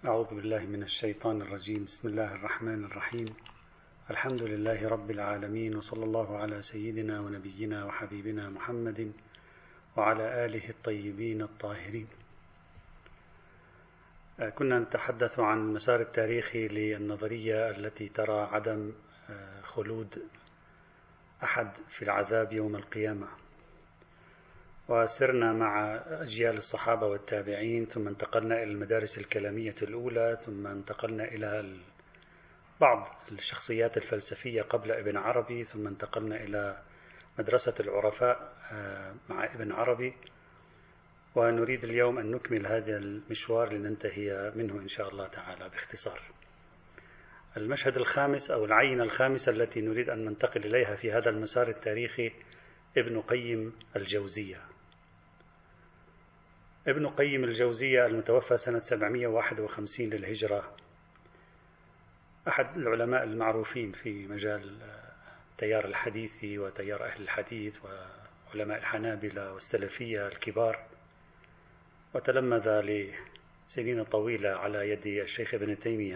أعوذ بالله من الشيطان الرجيم. بسم الله الرحمن الرحيم. الحمد لله رب العالمين، وصلى الله على سيدنا ونبينا وحبيبنا محمد وعلى آله الطيبين الطاهرين. كنا نتحدث عن المسار التاريخي للنظرية التي ترى عدم خلود أحد في العذاب يوم القيامة، وسرنا مع أجيال الصحابة والتابعين، ثم انتقلنا إلى المدارس الكلامية الأولى، ثم انتقلنا إلى بعض الشخصيات الفلسفية قبل ابن عربي، ثم انتقلنا إلى مدرسة العرفاء مع ابن عربي، ونريد اليوم أن نكمل هذا المشوار لننتهي منه إن شاء الله تعالى باختصار. المشهد الخامس أو العينة الخامسة التي نريد أن ننتقل إليها في هذا المسار التاريخي ابن قيم الجوزية. ابن قيم الجوزية المتوفى سنة 751 للهجرة، أحد العلماء المعروفين في مجال تيار الحديث وتيار أهل الحديث وعلماء الحنابلة والسلفية الكبار، وتلمذ لسنين طويلة على يد الشيخ ابن تيمية.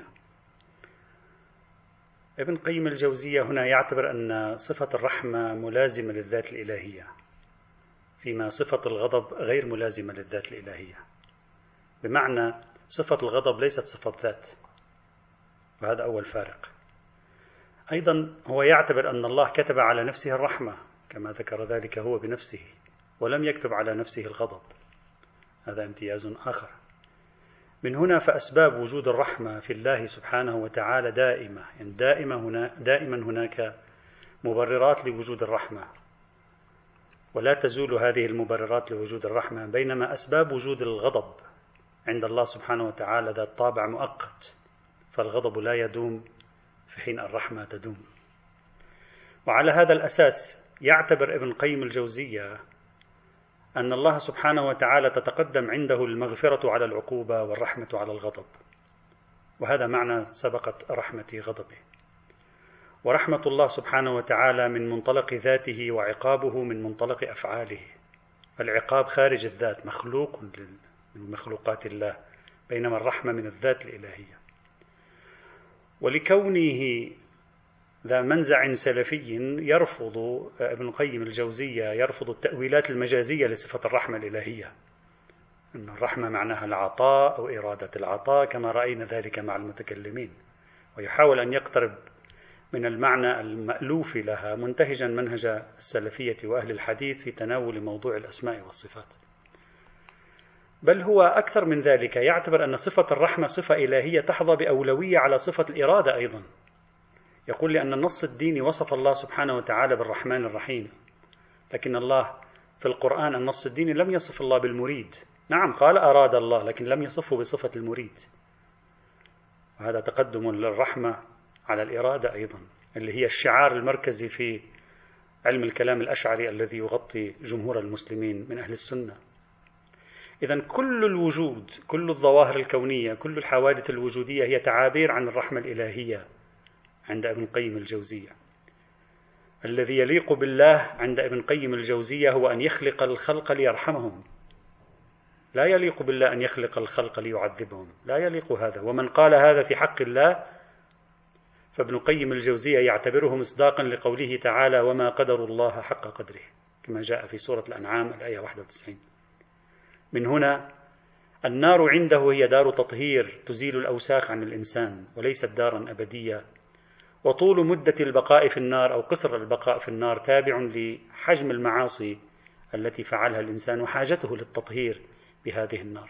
ابن قيم الجوزية هنا يعتبر أن صفة الرحمة ملازمة للذات الإلهية، فيما صفة الغضب غير ملازمة للذات الإلهية، بمعنى صفة الغضب ليست صفة ذات، وهذا أول فارق. أيضا هو يعتبر أن الله كتب على نفسه الرحمة كما ذكر ذلك هو بنفسه، ولم يكتب على نفسه الغضب، هذا امتياز آخر. من هنا فأسباب وجود الرحمة في الله سبحانه وتعالى دائمة، يعني دائما هناك مبررات لوجود الرحمة، ولا تزول هذه المبررات لوجود الرحمة، بينما أسباب وجود الغضب عند الله سبحانه وتعالى ذات طابع مؤقت، فالغضب لا يدوم في حين الرحمة تدوم. وعلى هذا الأساس يعتبر ابن قيم الجوزية أن الله سبحانه وتعالى تتقدم عنده المغفرة على العقوبة والرحمة على الغضب، وهذا معنى سبقت رحمة غضبه. ورحمة الله سبحانه وتعالى من منطلق ذاته، وعقابه من منطلق أفعاله. العقاب خارج الذات، مخلوق من مخلوقات الله، بينما الرحمة من الذات الإلهية. ولكونه ذا منزع سلفي يرفض ابن قيم الجوزية التأويلات المجازية لصفة الرحمة الإلهية، أن الرحمة معناها العطاء أو إرادة العطاء كما رأينا ذلك مع المتكلمين، ويحاول أن يقترب من المعنى المألوف لها، منتهجا منهج السلفية وأهل الحديث في تناول موضوع الأسماء والصفات. بل هو أكثر من ذلك، يعتبر أن صفة الرحمة صفة إلهية تحظى بأولوية على صفة الإرادة أيضا. يقول لأن النص الديني وصف الله سبحانه وتعالى بالرحمن الرحيم، لكن الله في القرآن النص الديني لم يصف الله بالمريد. نعم قال أراد الله، لكن لم يصفه بصفة المريد، وهذا تقدم للرحمة على الإرادة أيضا، اللي هي الشعار المركزي في علم الكلام الأشعري الذي يغطي جمهور المسلمين من أهل السنة. إذن كل الوجود، كل الظواهر الكونية، كل الحوادث الوجودية هي تعابير عن الرحمة الإلهية عند ابن قيم الجوزية. الذي يليق بالله عند ابن قيم الجوزية هو أن يخلق الخلق ليرحمهم، لا يليق بالله أن يخلق الخلق ليعذبهم، لا يليق هذا. ومن قال هذا في حق الله فابن قيم الجوزية يعتبره مصداقا لقوله تعالى وما قدر الله حق قدره، كما جاء في سورة الأنعام الآية 91. من هنا النار عنده هي دار تطهير تزيل الأوساخ عن الإنسان، وليست دارا أبدية. وطول مدة البقاء في النار أو قصر البقاء في النار تابع لحجم المعاصي التي فعلها الإنسان وحاجته للتطهير بهذه النار.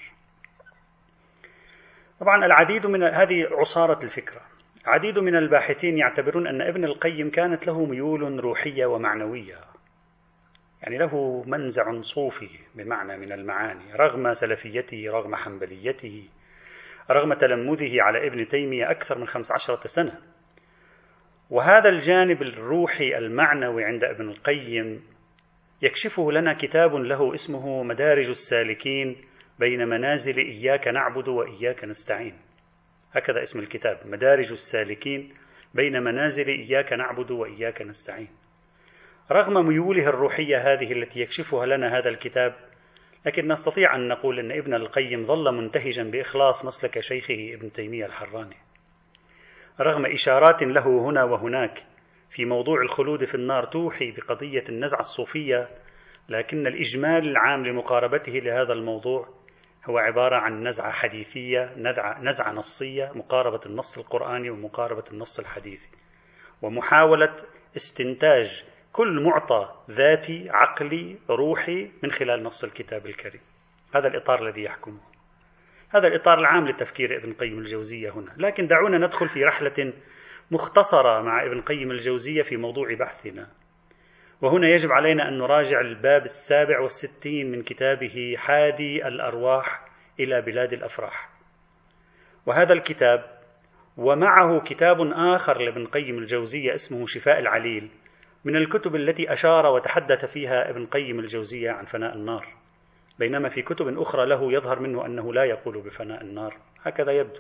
طبعا العديد من هذه عصارة الفكرة، عديد من الباحثين يعتبرون أن ابن القيم كانت له ميول روحية ومعنوية، يعني له منزع صوفي بمعنى من المعاني، رغم سلفيته، رغم حنبليته، رغم تلمذه على ابن تيمية أكثر من 15 سنة. وهذا الجانب الروحي المعنوي عند ابن القيم يكشفه لنا كتاب له اسمه مدارج السالكين بين منازل إياك نعبد وإياك نستعين. هكذا اسم الكتاب، مدارج السالكين بين منازل إياك نعبد وإياك نستعين. رغم ميوله الروحية هذه التي يكشفها لنا هذا الكتاب، لكن نستطيع أن نقول أن ابن القيم ظل منتهجا بإخلاص مسلك شيخه ابن تيمية الحراني، رغم إشارات له هنا وهناك في موضوع الخلود في النار توحي بقضية النزعة الصوفية، لكن الإجمال العام لمقاربته لهذا الموضوع هو عبارة عن نزعة حديثية، نزعة نصية، مقاربة النص القرآني ومقاربة النص الحديثي، ومحاولة استنتاج كل معطى ذاتي عقلي روحي من خلال نص الكتاب الكريم. هذا الإطار الذي يحكمه، هذا الإطار العام لتفكير ابن قيم الجوزية هنا. لكن دعونا ندخل في رحلة مختصرة مع ابن قيم الجوزية في موضوع بحثنا، وهنا يجب علينا أن نراجع الباب 67 من كتابه حادي الأرواح إلى بلاد الأفراح. وهذا الكتاب ومعه كتاب آخر لابن قيم الجوزية اسمه شفاء العليل، من الكتب التي أشار وتحدث فيها ابن قيم الجوزية عن فناء النار، بينما في كتب أخرى له يظهر منه أنه لا يقول بفناء النار، هكذا يبدو.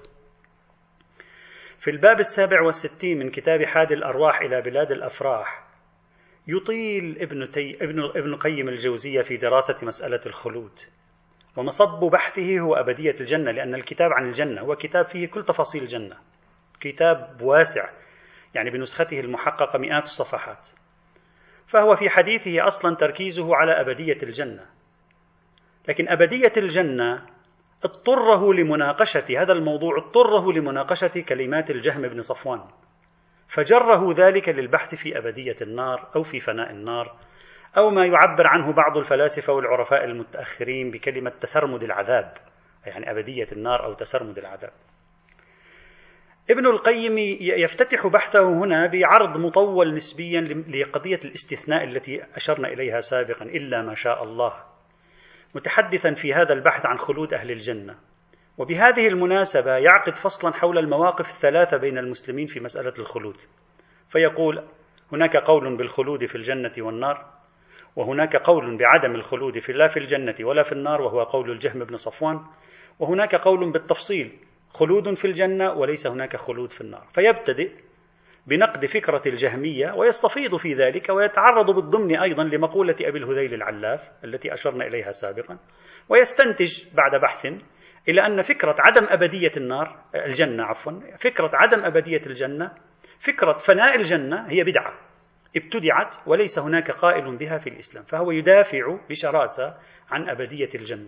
في الباب 67 من كتاب حادي الأرواح إلى بلاد الأفراح يطيل ابن قيم الجوزية في دراسة مسألة الخلود، ومصب بحثه هو أبدية الجنة، لأن الكتاب عن الجنة هو كتاب فيه كل تفاصيل الجنة، كتاب واسع يعني بنسخته المحققة مئات الصفحات، فهو في حديثه أصلا تركيزه على أبدية الجنة. لكن أبدية الجنة اضطره لمناقشة هذا الموضوع، اضطره لمناقشة كلمات الجهم بن صفوان، فجره ذلك للبحث في أبدية النار أو في فناء النار، أو ما يعبر عنه بعض الفلاسفة والعرفاء المتأخرين بكلمة تسرمد العذاب، يعني أبدية النار أو تسرمد العذاب. ابن القيم يفتتح بحثه هنا بعرض مطول نسبيا لقضية الاستثناء التي أشرنا إليها سابقا، إلا ما شاء الله، متحدثا في هذا البحث عن خلود أهل الجنة. وبهذه المناسبة يعقد فصلا حول المواقف الثلاثة بين المسلمين في مسألة الخلود، فيقول هناك قول بالخلود في الجنة والنار، وهناك قول بعدم الخلود لا في الجنة ولا في النار، وهو قول الجهم بن صفوان، وهناك قول بالتفصيل خلود في الجنة وليس هناك خلود في النار. فيبتدئ بنقد فكرة الجهمية ويستفيض في ذلك، ويتعرض بالضمن أيضا لمقولة أبي الهذيل العلاف التي أشرنا إليها سابقا، ويستنتج بعد بحث إلى أن فكرة عدم أبدية فكرة عدم أبدية الجنة، فكرة فناء الجنة هي بدعة ابتدعت وليس هناك قائل بها في الإسلام، فهو يدافع بشراسة عن أبدية الجنة.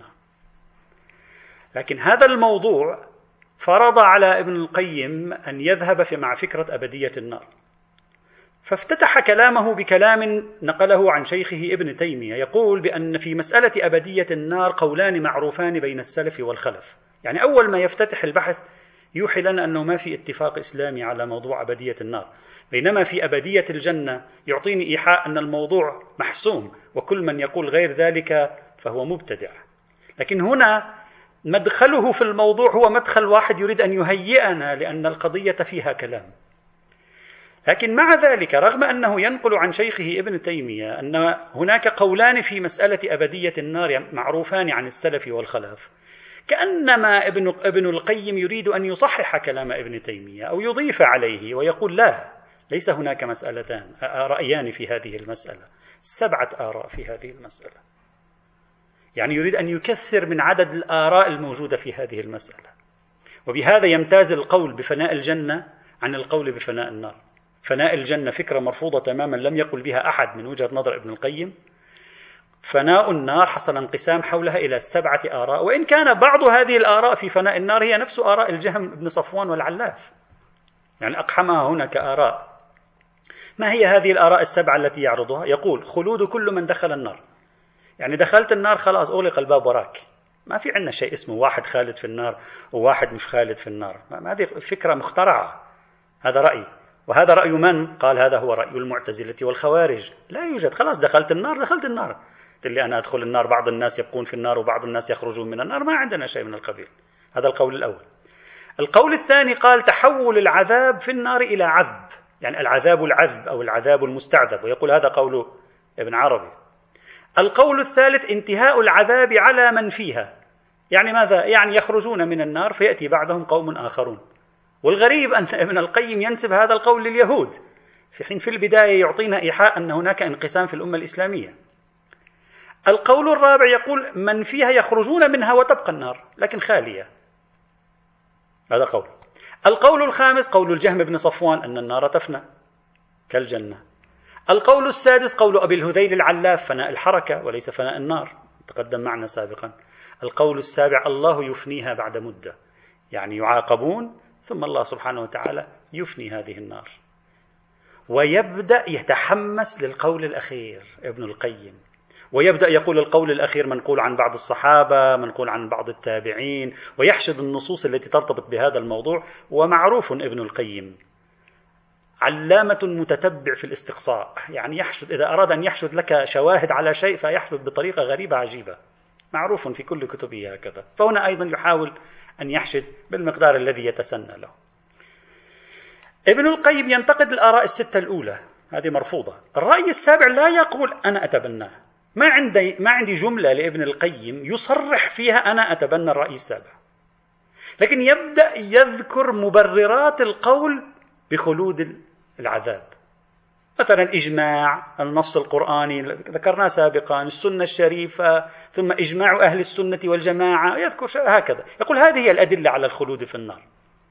لكن هذا الموضوع فرض على ابن القيم أن يذهب مع فكرة أبدية النار، فافتتح كلامه بكلام نقله عن شيخه ابن تيمية، يقول بأن في مسألة أبدية النار قولان معروفان بين السلف والخلف. يعني أول ما يفتتح البحث يوحي لنا أنه ما في اتفاق إسلامي على موضوع أبدية النار، بينما في أبدية الجنة يعطيني إيحاء أن الموضوع محسوم، وكل من يقول غير ذلك فهو مبتدع. لكن هنا مدخله في الموضوع هو مدخل واحد يريد أن يهيئنا، لأن القضية فيها كلام. لكن مع ذلك رغم أنه ينقل عن شيخه ابن تيمية أن هناك قولان في مسألة أبدية النار معروفان عن السلف والخلف، كأنما ابن القيم يريد أن يصحح كلام ابن تيمية أو يضيف عليه ويقول لا، ليس هناك مسألتان رأيان في هذه المسألة، 7 آراء في هذه المسألة. يعني يريد أن يكثر من عدد الآراء الموجودة في هذه المسألة، وبهذا يمتاز القول بفناء الجنة عن القول بفناء النار. فناء الجنة فكرة مرفوضة تماما لم يقل بها أحد من وجهة نظر ابن القيم. فناء النار حصل انقسام حولها إلى 7 آراء، وإن كان بعض هذه الآراء في فناء النار هي نفس آراء الجهم بن صفوان والعلاف، يعني أقحمها هنا كآراء. ما هي هذه الآراء 7 التي يعرضها؟ يقول خلود كل من دخل النار، يعني دخلت النار خلاص أغلق الباب وراك، ما في عندنا شيء اسمه واحد خالد في النار وواحد مش خالد في النار، هذه فكرة مخترعة. هذا رأي، وهذا رأي من؟ قال هذا هو رأي المعتزلة والخوارج. لا يوجد، خلاص دخلت النار دخلت النار، اللي أنا أدخل النار بعض الناس يبقون في النار وبعض الناس يخرجون من النار، ما عندنا شيء من القبيل. هذا القول الأول. القول الثاني قال تحول العذاب في النار إلى عذب، يعني العذاب العذب أو العذاب المستعذب، ويقول هذا قول ابن عربي. القول الثالث انتهاء العذاب على من فيها، يعني ماذا؟ يعني يخرجون من النار فيأتي بعدهم قوم آخرون. والغريب أن ابن القيم ينسب هذا القول لليهود، في حين في البداية يعطينا إيحاء أن هناك انقسام في الأمة الإسلامية. القول الرابع يقول من فيها يخرجون منها وتبقى النار لكن خالية، هذا قول. القول الخامس قول الجهم بن صفوان أن النار تفنى كالجنة. القول السادس قول أبي الهذيل العلاف فناء الحركة وليس فناء النار، تقدم معنا سابقا. القول السابع الله يفنيها بعد مدة، يعني يعاقبون ثم الله سبحانه وتعالى يفني هذه النار. ويبدأ يتحمس للقول الأخير ابن القيم، ويبدأ يقول القول الأخير منقول عن بعض الصحابة، منقول عن بعض التابعين، ويحشد النصوص التي ترتبط بهذا الموضوع. ومعروف ابن القيم علامة متتبع في الاستقصاء، يعني يحشد إذا أراد أن يحشد لك شواهد على شيء فيحشد بطريقة غريبة عجيبة، معروف في كل كتبه هكذا. فهنا أيضا يحاول أن يحشد بالمقدار الذي يتسنى له. ابن القيم ينتقد الآراء الستة الأولى، هذه مرفوضة. الرأي السابع لا يقول أنا أتبناه، ما عندي جملة لابن القيم يصرح فيها أنا أتبنى الرأي السابع، لكن يبدأ يذكر مبررات القول بخلود العذاب، مثلا إجماع، النص القرآني ذكرناه سابقا، السنة الشريفة، ثم إجماع أهل السنة والجماعة، يذكر هكذا، يقول هذه هي الأدلة على الخلود في النار.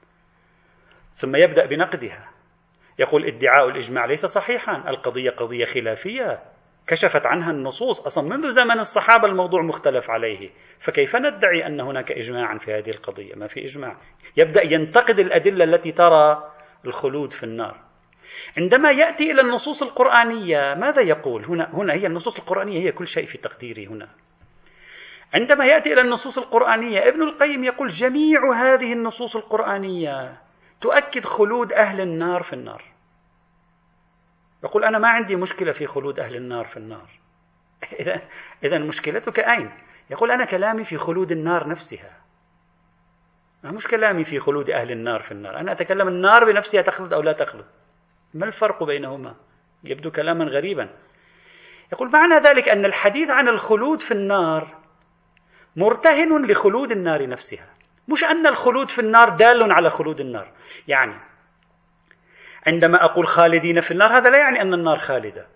ثم يبدأ بنقدها، يقول ادعاء الإجماع ليس صحيحا، القضية قضية خلافية كشفت عنها النصوص، أصلا منذ زمن الصحابة الموضوع مختلف عليه، فكيف ندعي أن هناك إجماعا في هذه القضية؟ ما في إجماع. يبدأ ينتقد الأدلة التي ترى الخلود في النار. عندما يأتي إلى النصوص القرآنية ماذا يقول؟ هنا هي النصوص القرآنية هي كل شيء في تقديري هنا. عندما يأتي إلى النصوص القرآنية ابن القيم يقول جميع هذه النصوص القرآنية تؤكد خلود أهل النار في النار. يقول أنا ما عندي مشكلة في خلود أهل النار في النار. إذا مشكلتك أين؟ يقول أنا كلامي في خلود النار نفسها، مش كلامي في خلود أهل النار في النار. أنا أتكلم النار بنفسها تخلد أو لا تخلد، ما الفرق بينهما؟ يبدو كلاما غريبا. يقول معنى ذلك أن الحديث عن الخلود في النار مرتهن لخلود النار نفسها، مش أن الخلود في النار دال على خلود النار. يعني عندما أقول خالدين في النار هذا لا يعني أن النار خالدة،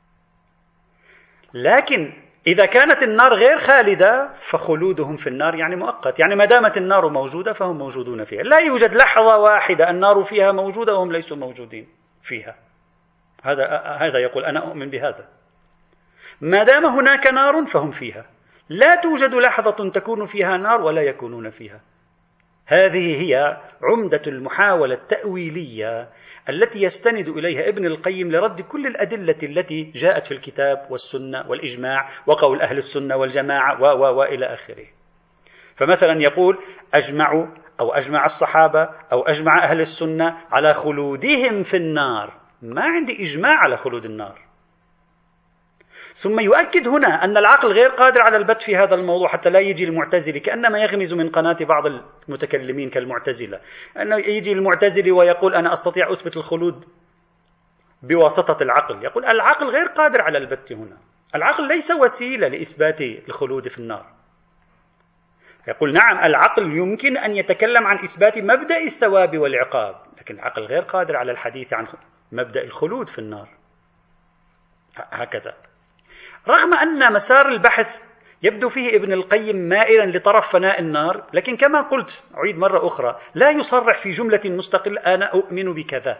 لكن إذا كانت النار غير خالدة فخلودهم في النار يعني مؤقت، يعني ما دامت النار موجودة فهم موجودون فيها، لا يوجد لحظة واحدة النار فيها موجودة وهم ليسوا موجودين فيها. هذا يقول أنا أؤمن بهذا، ما دام هناك نار فهم فيها، لا توجد لحظة تكون فيها نار ولا يكونون فيها. هذه هي عمدة المحاولة التأويلية التي يستند إليها ابن القيم لرد كل الأدلة التي جاءت في الكتاب والسنة والإجماع وقول أهل السنة والجماعة وإلى آخره. فمثلا يقول أجمع الصحابة أو أجمع أهل السنة على خلودهم في النار، ما عندي إجماع على خلود النار. ثم يؤكد هنا أن العقل غير قادر على البت في هذا الموضوع حتى لا يجي المعتزلي، كأنما يغمز من قناة بعض المتكلمين كالمعتزلة، أنه يجي المعتزلي ويقول أنا أستطيع أثبت الخلود بواسطة العقل. يقول العقل غير قادر على البت هنا، العقل ليس وسيلة لإثبات الخلود في النار. يقول نعم العقل يمكن أن يتكلم عن إثبات مبدأ الثواب والعقاب، لكن العقل غير قادر على الحديث عن مبدأ الخلود في النار. هكذا رغم أن مسار البحث يبدو فيه ابن القيم مائلا لطرف فناء النار، لكن كما قلت أعيد مرة أخرى لا يصرح في جملة مستقلة أنا أؤمن بكذا.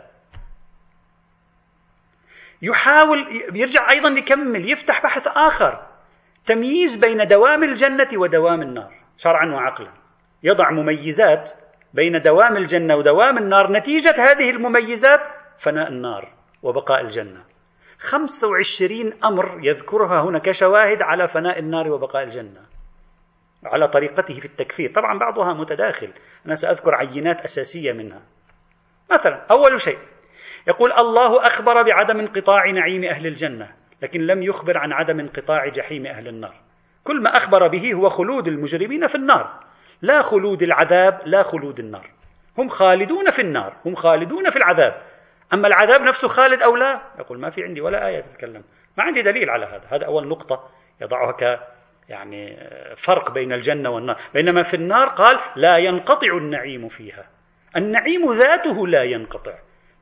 يحاول يرجع أيضا يكمل يفتح بحث آخر، تمييز بين دوام الجنة ودوام النار شرعا وعقلا، يضع مميزات بين دوام الجنة ودوام النار، نتيجة هذه المميزات فناء النار وبقاء الجنة. 25 أمر يذكرها هنا كشواهد على فناء النار وبقاء الجنة على طريقته في التكفير، طبعا بعضها متداخل، أنا سأذكر عينات أساسية منها. مثلا أول شيء يقول الله أخبر بعدم انقطاع نعيم أهل الجنة، لكن لم يخبر عن عدم انقطاع جحيم أهل النار. كل ما أخبر به هو خلود المجرمين في النار، لا خلود العذاب، لا خلود النار. هم خالدون في النار، هم خالدون في العذاب، أما العذاب نفسه خالد أو لا، يقول ما في عندي ولا آية تتكلم، ما عندي دليل على هذا. هذا أول نقطة يضعها يعني فرق بين الجنة والنار. بينما في النار قال لا ينقطع النعيم فيها، النعيم ذاته لا ينقطع،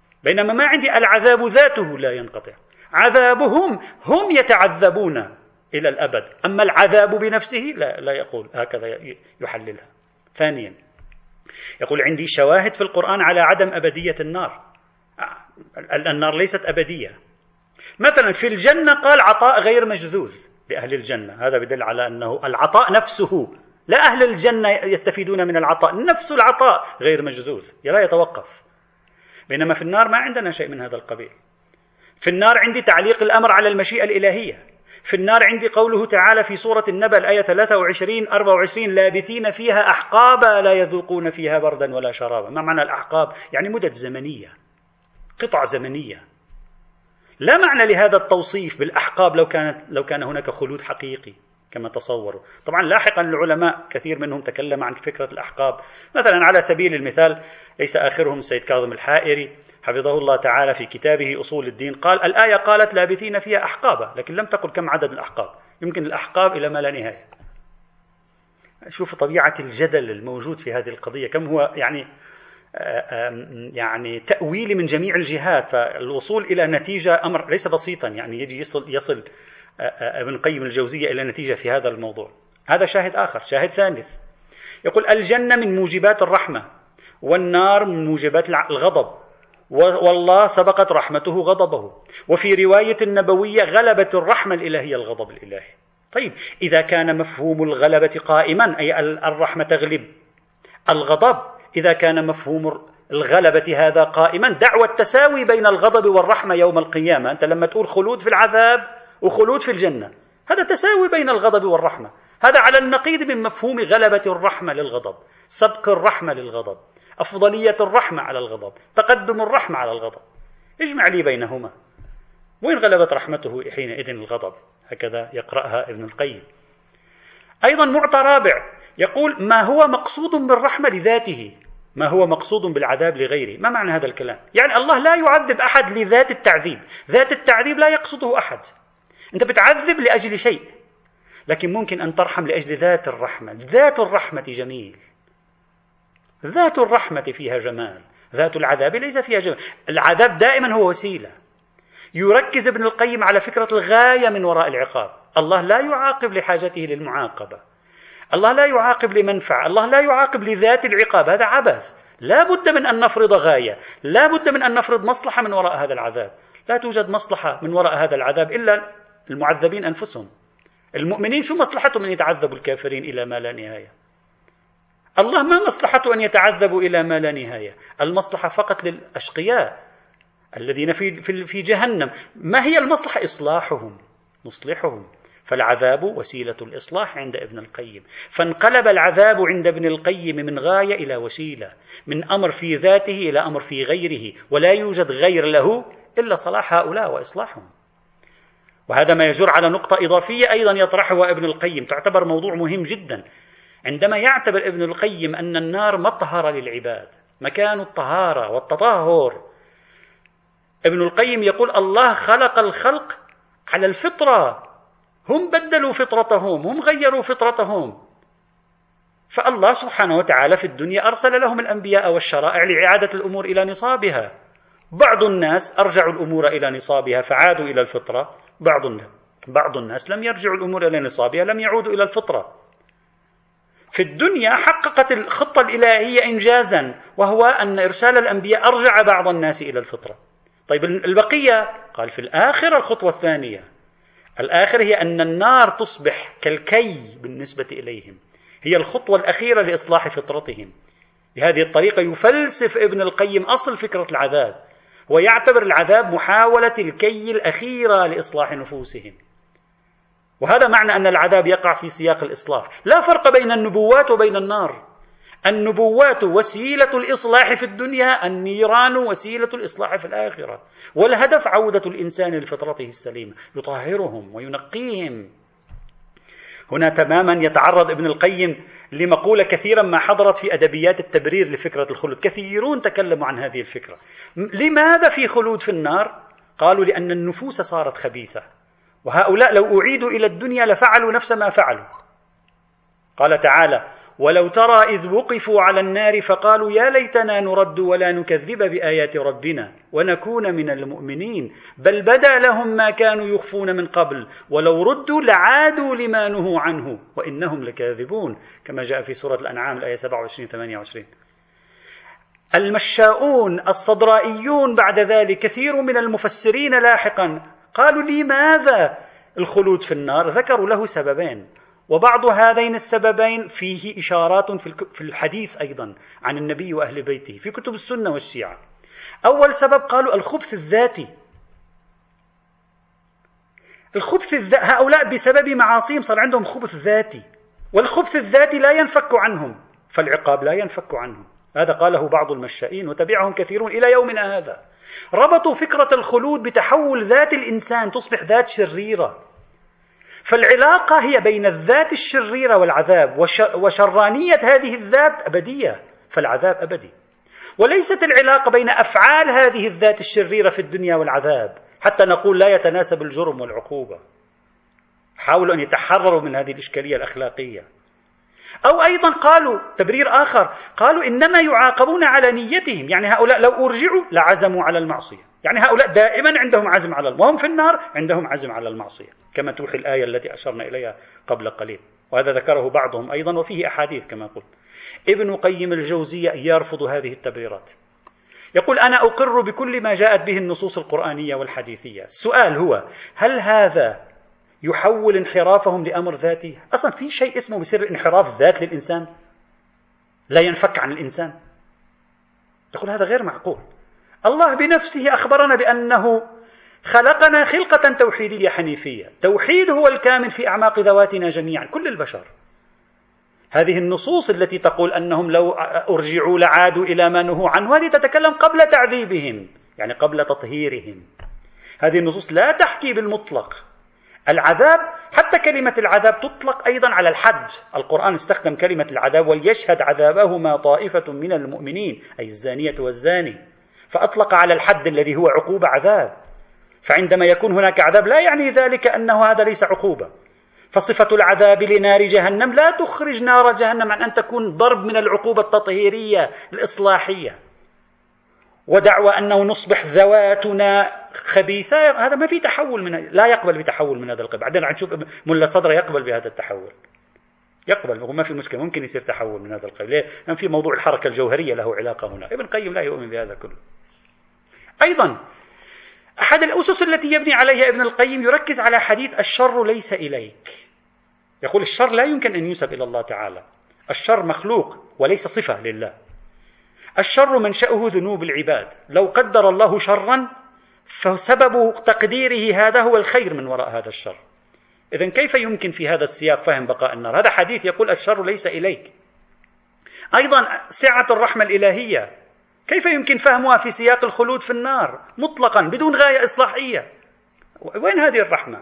بينما ما عندي العذاب ذاته لا ينقطع. عذابهم هم يتعذبون إلى الأبد. أما العذاب بنفسه لا يقول هكذا، يحللها. ثانيا يقول عندي شواهد في القرآن على عدم أبدية النار. النار ليست أبدية. مثلا في الجنة قال عطاء غير مجذوذ لأهل الجنة، هذا يدل على أنه العطاء نفسه، لا أهل الجنة يستفيدون من العطاء، نفس العطاء غير مجذوذ لا يتوقف. بينما في النار ما عندنا شيء من هذا القبيل. في النار عندي تعليق الأمر على المشيئة الإلهية. في النار عندي قوله تعالى في سورة النبأ الآية 23-24 لابثين فيها أحقابا لا يذوقون فيها بردا ولا شرابا. ما معنى الأحقاب؟ يعني مدد زمنية، قطع زمنية. لا معنى لهذا التوصيف بالأحقاب لو كان هناك خلود حقيقي كما تصوروا. طبعا لاحقا العلماء كثير منهم تكلم عن فكرة الأحقاب. مثلا على سبيل المثال ليس آخرهم السيد كاظم الحائري حفظه الله تعالى في كتابه أصول الدين قال الآية قالت لابثين فيها أحقابا، لكن لم تقل كم عدد الأحقاب، يمكن الأحقاب إلى ما لا نهاية. شوف طبيعة الجدل الموجود في هذه القضية، كم هو يعني تأويل من جميع الجهات، فالوصول إلى نتيجة أمر ليس بسيطا، يعني يجي يصل ابن القيم الجوزية إلى نتيجة في هذا الموضوع. هذا شاهد آخر. شاهد ثالث يقول الجنة من موجبات الرحمة والنار من موجبات الغضب، والله سبقت رحمته غضبه، وفي رواية النبوية غلبت الرحمة الإلهية الغضب الإلهي. طيب إذا كان مفهوم الغلبة قائما أي الرحمة تغلب الغضب، إذا كان مفهوم الغلبة هذا قائما، دعوى التساوي بين الغضب والرحمة يوم القيامة. أنت لما تقول خلود في العذاب وخلود في الجنة، هذا تساوي بين الغضب والرحمة. هذا على النقيض من مفهوم غلبة الرحمة للغضب، سبق الرحمة للغضب، أفضلية الرحمة على الغضب، تقدم الرحمة على الغضب. اجمع لي بينهما. وين غلبت رحمته حينئذ الغضب؟ هكذا يقرأها ابن القيم. أيضا معطى رابع يقول ما هو مقصود بالرحمة لذاته، ما هو مقصود بالعذاب لغيره. ما معنى هذا الكلام؟ يعني الله لا يعذب أحد لذات التعذيب، ذات التعذيب لا يقصده أحد. أنت بتعذب لأجل شيء، لكن ممكن أن ترحم لأجل ذات الرحمة. ذات الرحمة جميل، ذات الرحمة فيها جمال، ذات العذاب ليس فيها جمال. العذاب دائما هو وسيلة. يركز ابن القيم على فكرة الغاية من وراء العقاب. الله لا يعاقب لحاجته للمعاقبة، الله لا يعاقب لمنفعة، الله لا يعاقب لذات العقاب، هذا عبث. لا بد من أن نفرض غاية، لا بد من أن نفرض مصلحة من وراء هذا العذاب. لا توجد مصلحة من وراء هذا العذاب إلا المعذبين أنفسهم. المؤمنين شو مصلحتهم أن يتعذبوا الكافرين إلى ما لا نهاية؟ الله ما مصلحته أن يتعذبوا إلى ما لا نهاية، المصلحة فقط للأشقياء الذين في جهنم. ما هي المصلحة؟ إصلاحهم، نصلحهم. فالعذاب وسيلة الإصلاح عند ابن القيم. فانقلب العذاب عند ابن القيم من غاية إلى وسيلة، من أمر في ذاته إلى أمر في غيره، ولا يوجد غير له إلا صلاح هؤلاء وإصلاحهم. وهذا ما يجر على نقطة إضافية أيضا يطرحها ابن القيم، تعتبر موضوع مهم جدا. عندما يعتبر ابن القيم أن النار مطهرة للعباد، مكان الطهارة والتطهر، ابن القيم يقول الله خلق الخلق على الفطرة، هم بدلوا فطرتهم، هم غيروا فطرتهم. فالله سبحانه وتعالى في الدنيا أرسل لهم الأنبياء والشرائع لإعادة الأمور إلى نصابها. بعض الناس أرجعوا الأمور إلى نصابها فعادوا إلى الفطرة، بعض الناس لم يرجعوا الأمور إلى نصابها، لم يعودوا إلى الفطرة. في الدنيا حققت الخطة الإلهية إنجازا، وهو أن إرسال الأنبياء أرجع بعض الناس إلى الفطرة. طيب البقية قال في الآخرة الخطوة الثانية، الآخر هي أن النار تصبح كالكي بالنسبة إليهم، هي الخطوة الأخيرة لإصلاح فطرتهم. بهذه الطريقة يفلسف ابن القيم أصل فكرة العذاب، ويعتبر العذاب محاولة الكي الأخيرة لإصلاح نفوسهم. وهذا معنى أن العذاب يقع في سياق الإصلاح. لا فرق بين النبوات وبين النار. النبوات وسيلة الإصلاح في الدنيا، النيران وسيلة الإصلاح في الآخرة، والهدف عودة الإنسان لفطرته السليمة، يطهرهم وينقيهم. هنا تماما يتعرض ابن القيم لمقولة كثيرا ما حضرت في أدبيات التبرير لفكرة الخلود، كثيرون تكلموا عن هذه الفكرة. لماذا في خلود في النار؟ قالوا لأن النفوس صارت خبيثة، وهؤلاء لو أعيدوا إلى الدنيا لفعلوا نفس ما فعلوا. قال تعالى ولو ترى إذ وقفوا على النار فقالوا يا ليتنا نرد ولا نكذب بآيات ربنا ونكون من المؤمنين بل بدا لهم ما كانوا يخفون من قبل ولو ردوا لعادوا لما نهوا عنه وإنهم لكاذبون، كما جاء في سورة الأنعام الآية 27-28. المشاؤون الصدرائيون بعد ذلك كثير من المفسرين لاحقا قالوا لماذا الخلود في النار؟ ذكروا له سببين، وبعض هذين السببين فيه إشارات في الحديث أيضا عن النبي وأهل بيته في كتب السنة والشيعة. أول سبب قالوا الخبث الذاتي. هؤلاء بسبب معاصيهم صار عندهم خبث ذاتي، والخبث الذاتي لا ينفك عنهم، فالعقاب لا ينفك عنهم. هذا قاله بعض المشائين وتبعهم كثيرون إلى يومنا هذا. ربطوا فكرة الخلود بتحول ذات الإنسان تصبح ذات شريرة، فالعلاقة هي بين الذات الشريرة والعذاب، وشرانية هذه الذات أبدية، فالعذاب أبدي. وليست العلاقة بين أفعال هذه الذات الشريرة في الدنيا والعذاب حتى نقول لا يتناسب الجرم والعقوبة. حاولوا أن يتحرروا من هذه الإشكالية الأخلاقية. أو أيضا قالوا تبرير آخر، قالوا إنما يعاقبون على نيتهم، يعني هؤلاء لو أرجعوا لعزموا على المعصية، يعني هؤلاء دائما عندهم عزم على وهم في النار عندهم عزم على المعصية، كما توحي الآية التي أشرنا إليها قبل قليل، وهذا ذكره بعضهم أيضا وفيه أحاديث كما قلت. ابن قيم الجوزية يرفض هذه التبريرات، يقول أنا أقر بكل ما جاءت به النصوص القرآنية والحديثية. السؤال هو هل هذا يحول انحرافهم لأمر ذاتي؟ أصلا في شيء اسمه بسر انحراف ذات للإنسان لا ينفك عن الإنسان؟ يقول هذا غير معقول. الله بنفسه أخبرنا بأنه خلقنا خلقة توحيدية حنيفية، توحيد هو الكامل في أعماق ذواتنا جميعا كل البشر. هذه النصوص التي تقول أنهم لو أرجعوا لعادوا إلى ما نهوا عنه، هذه تتكلم قبل تعذيبهم، يعني قبل تطهيرهم. هذه النصوص لا تحكي بالمطلق العذاب، حتى كلمة العذاب تطلق أيضا على الحد. القرآن استخدم كلمة العذاب وليشهد عذابهما طائفة من المؤمنين، أي الزانية والزاني، فأطلق على الحد الذي هو عقوبة عذاب. فعندما يكون هناك عذاب لا يعني ذلك أنه هذا ليس عقوبة. فصفة العذاب لنار جهنم لا تخرج نار جهنم عن أن تكون ضرب من العقوبة التطهيرية الإصلاحية. ودعوى أنه نصبح ذواتنا خبيثة، هذا ما في تحول لا يقبل بتحول من هذا القبل. بعدين نشوف ملا صدر يقبل بهذا التحول، يقبل، ما في مشكلة، ممكن يصير تحول من هذا القبل. ليه؟ لأن في موضوع الحركة الجوهرية له علاقة هنا. ابن القيم لا يؤمن بهذا كله. أيضا أحد الأسس التي يبني عليها ابن القيم يركز على حديث الشر ليس إليك. يقول الشر لا يمكن أن ينسب إلى الله تعالى، الشر مخلوق وليس صفة لله. الشر منشأه ذنوب العباد، لو قدر الله شرا فسبب تقديره هذا هو الخير من وراء هذا الشر. إذن كيف يمكن في هذا السياق فهم بقاء النار؟ هذا حديث يقول الشر ليس إليك. أيضا سعة الرحمة الإلهية كيف يمكن فهمها في سياق الخلود في النار مطلقا بدون غاية إصلاحية؟ وين هذه الرحمة؟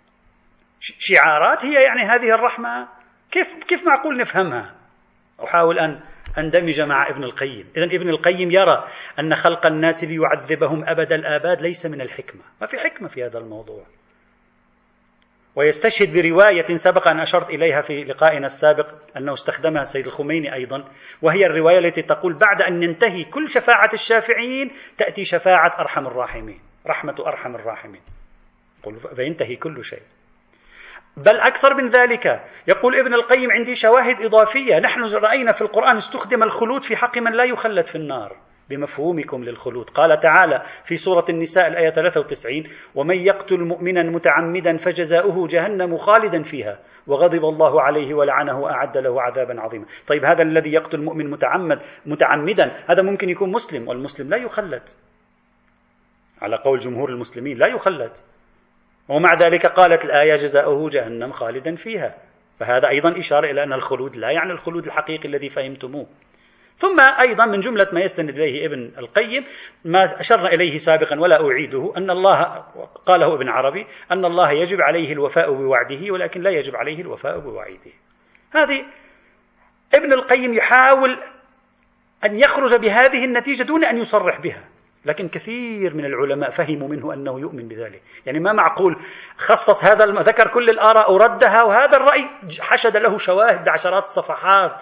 شعارات هي يعني هذه الرحمة؟ كيف معقول نفهمها؟ أحاول أن أندمج مع ابن القيم. إذن ابن القيم يرى أن خلق الناس ليعذبهم أبد الآباد ليس من الحكمة، ما في حكمة في هذا الموضوع. ويستشهد برواية سبق أن أشرت إليها في لقائنا السابق أنه استخدمها السيد الخميني أيضا، وهي الرواية التي تقول بعد أن ننتهي كل شفاعة الشافعين تأتي شفاعة أرحم الراحمين، رحمة أرحم الراحمين، فينتهي كل شيء. بل أكثر من ذلك، يقول ابن القيم عندي شواهد إضافية. نحن رأينا في القرآن استخدم الخلود في حق من لا يخلد في النار بمفهومكم للخلود. قال تعالى في سورة النساء الآية 93: ومن يقتل مؤمنا متعمدا فجزاؤه جهنم خالدا فيها وغضب الله عليه ولعنه وأعد له عذابا عظيما. طيب هذا الذي يقتل مؤمن متعمدا هذا ممكن يكون مسلم، والمسلم لا يخلد على قول جمهور المسلمين، لا يخلد، ومع ذلك قالت الآية جزاؤه جهنم خالدا فيها. فهذا أيضا إشارة إلى أن الخلود لا يعني الخلود الحقيقي الذي فهمتموه. ثم أيضا من جملة ما يستند إليه ابن القيم ما أشرنا إليه سابقا ولا أعيده، أن الله قاله ابن عربي أن الله يجب عليه الوفاء بوعده ولكن لا يجب عليه الوفاء بوعيده. هذه ابن القيم يحاول أن يخرج بهذه النتيجة دون أن يصرح بها، لكن كثير من العلماء فهموا منه أنه يؤمن بذلك. يعني ما معقول خصص هذا ذكر كل الآراء وردها، وهذا الرأي حشد له شواهد عشرات الصفحات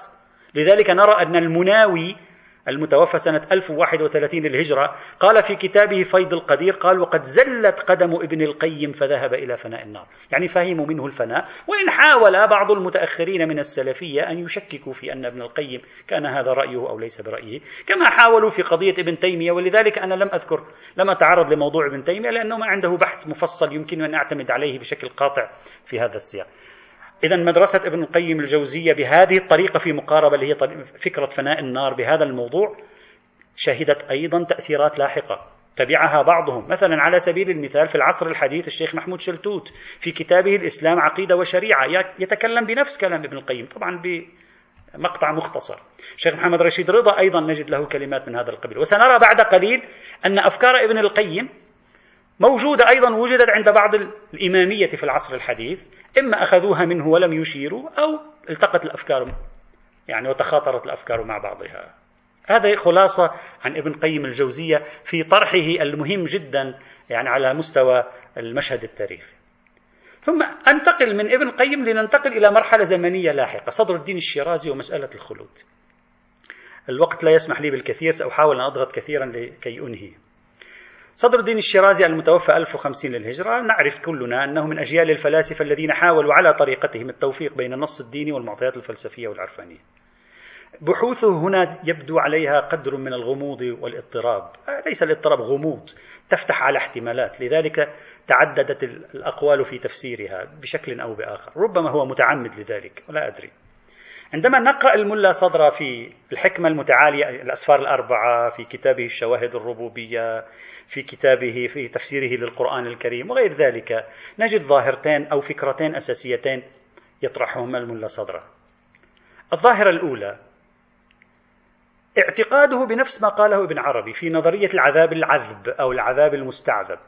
لذلك نرى أن المناوي المتوفى سنة 1031 للهجرة قال في كتابه فيض القدير، قال: وقد زلت قدم ابن القيم فذهب إلى فناء النار. يعني فهموا منه الفناء، وإن حاول بعض المتأخرين من السلفية أن يشككوا في أن ابن القيم كان هذا رأيه أو ليس برأيه، كما حاولوا في قضية ابن تيمية. ولذلك أنا لم أتعرض لموضوع ابن تيمية لأنه ما عنده بحث مفصل يمكن أن أعتمد عليه بشكل قاطع في هذا السياق. إذن مدرسة ابن القيم الجوزية بهذه الطريقة في مقاربة اللي هي فكرة فناء النار بهذا الموضوع شهدت أيضا تأثيرات لاحقة تبعها بعضهم. مثلا على سبيل المثال في العصر الحديث الشيخ محمود شلتوت في كتابه الإسلام عقيدة وشريعة يتكلم بنفس كلام ابن القيم، طبعا بمقطع مختصر. الشيخ محمد رشيد رضا أيضا نجد له كلمات من هذا القبيل. وسنرى بعد قليل أن أفكار ابن القيم موجودة أيضا، وجدت عند بعض الإمامية في العصر الحديث، إما أخذوها منه ولم يشيروا، أو التقت الأفكار وتخاطرت الأفكار مع بعضها. هذا خلاصة عن ابن قيم الجوزية في طرحه المهم جدا على مستوى المشهد التاريخي. ثم أنتقل من ابن قيم لننتقل إلى مرحلة زمنية لاحقة، صدر الدين الشيرازي ومسألة الخلود. الوقت لا يسمح لي بالكثير، سأحاول أن أضغط كثيرا لكي أنهي. صدر الدين الشيرازي المتوفى 1050 للهجرة، نعرف كلنا أنه من أجيال الفلاسفة الذين حاولوا على طريقتهم التوفيق بين النص الديني والمعطيات الفلسفية والعرفانية. بحوثه هنا يبدو عليها قدر من الغموض والاضطراب، ليس الاضطراب غموض، تفتح على احتمالات، لذلك تعددت الأقوال في تفسيرها بشكل أو بآخر، ربما هو متعمد لذلك ولا أدري. عندما نقرأ الملا صدر في الحكمة المتعالية الأسفار الأربعة، في كتابه الشواهد الربوبية، في كتابه في تفسيره للقرآن الكريم وغير ذلك، نجد ظاهرتين أو فكرتين أساسيتين يطرحهما الملا صدر. الظاهرة الأولى اعتقاده بنفس ما قاله ابن عربي في نظرية العذاب العذب أو العذاب المستعذب.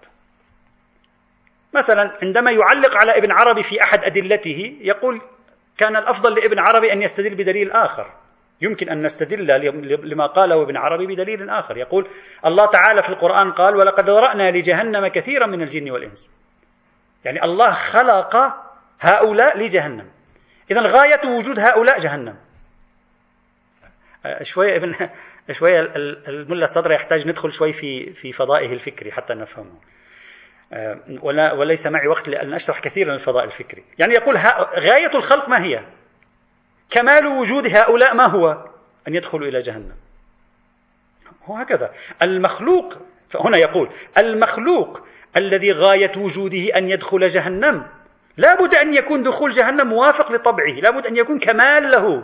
مثلا عندما يعلق على ابن عربي في أحد أدلته يقول كان الأفضل لابن عربي أن يستدل بدليل آخر. يمكن أن نستدل لما قاله ابن عربي بدليل آخر، يقول الله تعالى في القرآن قال: ولقد ذرأنا لجهنم كثيرا من الجن والإنس. يعني الله خلق هؤلاء لجهنم، إذن غاية وجود هؤلاء جهنم. شوية الملا صدر يحتاج ندخل شوي في فضائه الفكري حتى نفهمه، وليس معي وقت لأن أشرح كثيرا الفضاء الفكري. يعني يقول غاية الخلق ما هي؟ كمال وجود هؤلاء ما هو؟ أن يدخلوا إلى جهنم. هو هكذا المخلوق، فهنا يقول المخلوق الذي غاية وجوده أن يدخل جهنم لابد أن يكون دخول جهنم موافق لطبعه، لابد أن يكون كمال له.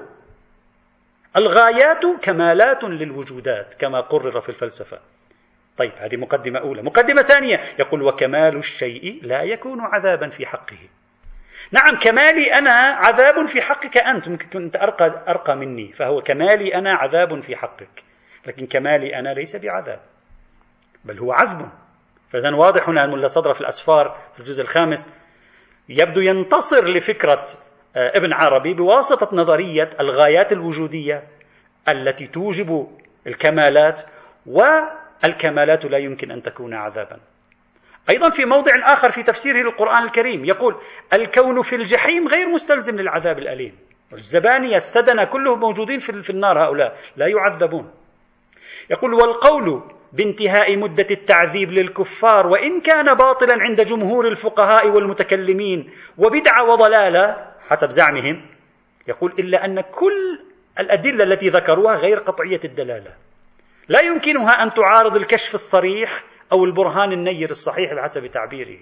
الغايات كمالات للوجودات كما قرر في الفلسفة. طيب، هذه مقدمة أولى. مقدمة ثانية يقول: وكمال الشيء لا يكون عذابا في حقه. نعم، كمالي أنا عذاب في حقك أنت، ممكن كنت أرقى مني، فهو كمالي أنا عذاب في حقك، لكن كمالي أنا ليس بعذاب بل هو عذب. فإذن واضح هنا الملا صدر في الأسفار في الجزء الخامس يبدو ينتصر لفكرة ابن عربي بواسطة نظرية الغايات الوجودية التي توجب الكمالات، والكمالات لا يمكن أن تكون عذابا. أيضا في موضع آخر في تفسيره للقرآن الكريم يقول: الكون في الجحيم غير مستلزم للعذاب الأليم، الزبانية السدنة كلهم موجودين في النار، هؤلاء لا يعذبون. يقول: والقول بانتهاء مدة التعذيب للكفار وإن كان باطلا عند جمهور الفقهاء والمتكلمين وبدعة وضلالة حسب زعمهم، يقول: إلا أن كل الأدلة التي ذكروها غير قطعية الدلالة، لا يمكنها أن تعارض الكشف الصريح أو البرهان النير الصحيح بحسب تعبيره.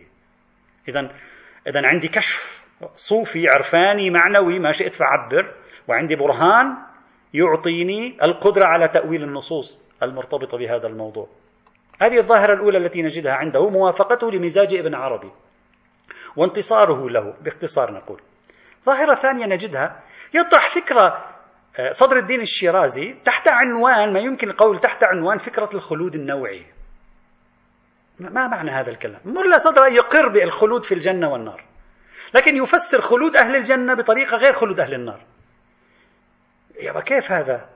إذن عندي كشف صوفي عرفاني معنوي ما شئت فعبر، وعندي برهان يعطيني القدرة على تأويل النصوص المرتبطة بهذا الموضوع. هذه الظاهرة الأولى التي نجدها عنده، موافقته لمزاج ابن عربي وانتصاره له باختصار نقول. ظاهرة ثانية نجدها، يطرح فكرة صدر الدين الشيرازي تحت عنوان ما يمكن القول تحت عنوان فكرة الخلود النوعي. ما معنى هذا الكلام؟ ملا صدر يقر بالخلود في الجنة والنار، لكن يفسر خلود أهل الجنة بطريقة غير خلود أهل النار. يبقى كيف هذا؟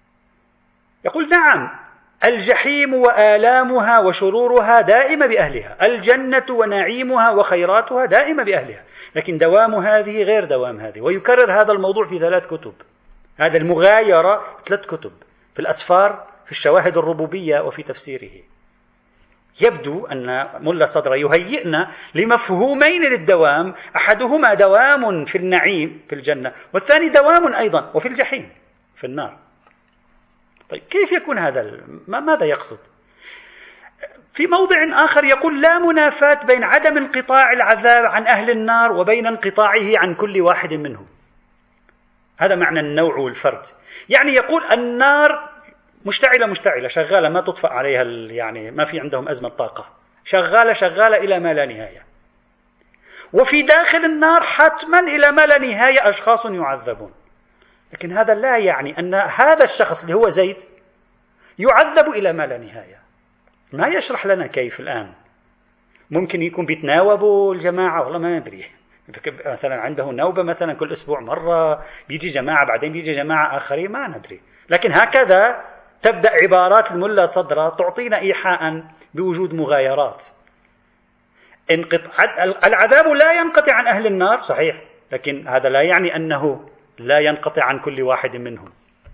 يقول: نعم، الجحيم وآلامها وشرورها دائمة بأهلها، الجنة ونعيمها وخيراتها دائمة بأهلها، لكن دوام هذه غير دوام هذه. ويكرر هذا الموضوع في 3 كتب، هذا المغايرة 3 كتب في الأسفار، في الشواهد الربوبية، وفي تفسيره. يبدو أن ملا صدرة يهيئنا لمفهومين للدوام، أحدهما دوام في النعيم في الجنة، والثاني دوام أيضا وفي الجحيم في النار. طيب كيف يكون هذا؟ ماذا يقصد؟ في موضع آخر يقول لا منافاة بين عدم انقطاع العذاب عن أهل النار وبين انقطاعه عن كل واحد منهم. هذا معنى النوع والفرد. يعني يقول النار مشتعلة شغالة ما تطفأ عليها، يعني ما في عندهم أزمة طاقة، شغالة إلى ما لا نهاية. وفي داخل النار حتما إلى ما لا نهاية أشخاص يعذبون. لكن هذا لا يعني أن هذا الشخص اللي هو زيد يعذب إلى ما لا نهاية. ما يشرح لنا كيف الآن. ممكن يكون بيتناوبوا الجماعة، والله ما ندري، مثلا عنده نوبة مثلا كل أسبوع مرة، بيجي جماعة بعدين بيجي جماعة آخرين، ما ندري. لكن هكذا تبدأ عبارات الملا صدرة تعطينا إيحاء بوجود مغايرات. العذاب لا ينقطع عن أهل النار صحيح، لكن هذا لا يعني أنه لا ينقطع عن كل واحد منهم.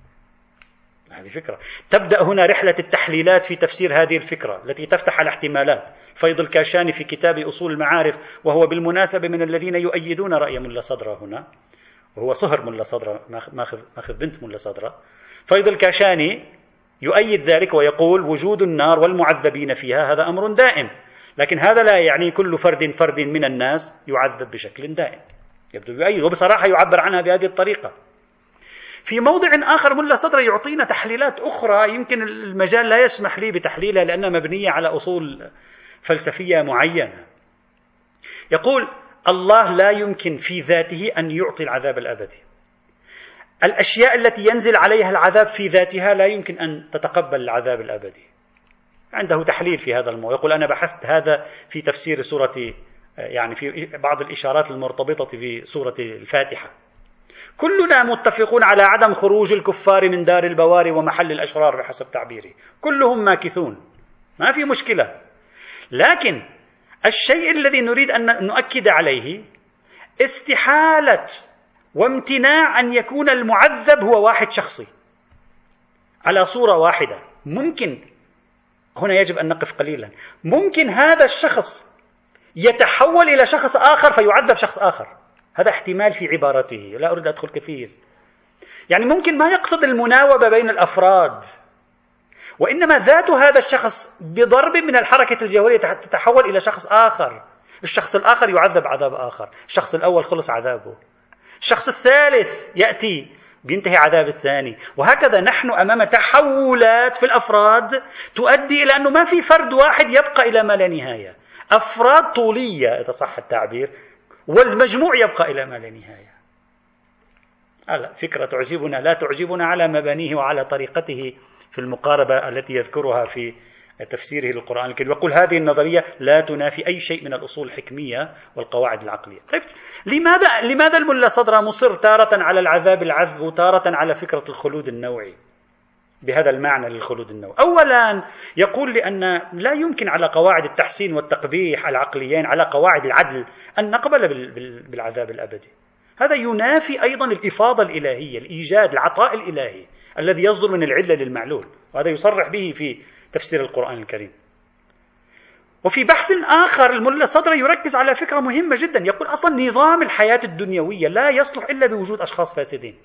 هذه فكرة. تبدأ هنا رحلة التحليلات في تفسير هذه الفكرة التي تفتح الاحتمالات. فيض الكاشاني في كتاب أصول المعارف، وهو بالمناسبة من الذين يؤيدون رأي ملا صدرة هنا، وهو صهر ملا صدرة، ماخذ بنت ملا صدرة. فيض الكاشاني يؤيد ذلك ويقول وجود النار والمعذبين فيها هذا أمر دائم، لكن هذا لا يعني كل فرد من الناس يعذب بشكل دائم. يبدو يؤيد، وبصراحة يعبر عنها بهذه الطريقة. في موضع آخر ملا صدرة يعطينا تحليلات أخرى يمكن المجال لا يسمح لي بتحليلها لأنها مبنية على أصول فلسفية معينة. يقول الله لا يمكن في ذاته أن يعطي العذاب الأبدي. الأشياء التي ينزل عليها العذاب في ذاتها لا يمكن أن تتقبل العذاب الأبدي. عنده تحليل في هذا الموضوع. يقول أنا بحثت هذا في تفسير سورة، يعني في بعض الإشارات المرتبطة بسورة الفاتحة. كلنا متفقون على عدم خروج الكفار من دار البوار ومحل الأشرار بحسب تعبيري، كلهم ماكثون، ما في مشكلة. لكن الشيء الذي نريد أن نؤكد عليه استحالة وامتناع أن يكون المعذب هو واحد شخصي على صورة واحدة. ممكن هنا يجب أن نقف قليلا. ممكن هذا الشخص يتحول إلى شخص آخر فيعذب شخص آخر. هذا احتمال في عبارته، لا أريد أدخل كثير. يعني ممكن ما يقصد المناوبة بين الأفراد، وإنما ذات هذا الشخص بضرب من الحركة الجوهرية تتحول إلى شخص آخر. الشخص الآخر يعذب عذاب آخر، الشخص الأول خلص عذابه، الشخص الثالث يأتي بينتهي عذاب الثاني، وهكذا. نحن أمام تحولات في الأفراد تؤدي إلى أنه ما في فرد واحد يبقى إلى ما لا نهاية، أفراد طولية إذا صح التعبير، والمجموع يبقى إلى ما لا نهاية. فكرة تعجبنا، لا تعجبنا على مبانيه وعلى طريقته في المقاربة التي يذكرها في تفسيره للقرآن الكريم. يقول هذه النظرية لا تنافي أي شيء من الأصول الحكمية والقواعد العقلية. طيب لماذا الملا صدرة مصر تارة على العذاب العذب وتارة على فكرة الخلود النوعي بهذا المعنى للخلود النوعي؟ أولا يقول لأن لا يمكن على قواعد التحسين والتقبيح العقليين، على قواعد العدل، أن نقبل بالعذاب الأبدي. هذا ينافي أيضا الإفاضة الإلهية، الإيجاد، العطاء الإلهي الذي يصدر من العلة للمعلول، وهذا يصرح به في تفسير القرآن الكريم. وفي بحث آخر الملا صدرة يركز على فكرة مهمة جدا. يقول أصلا نظام الحياة الدنيوية لا يصلح إلا بوجود أشخاص فاسدين.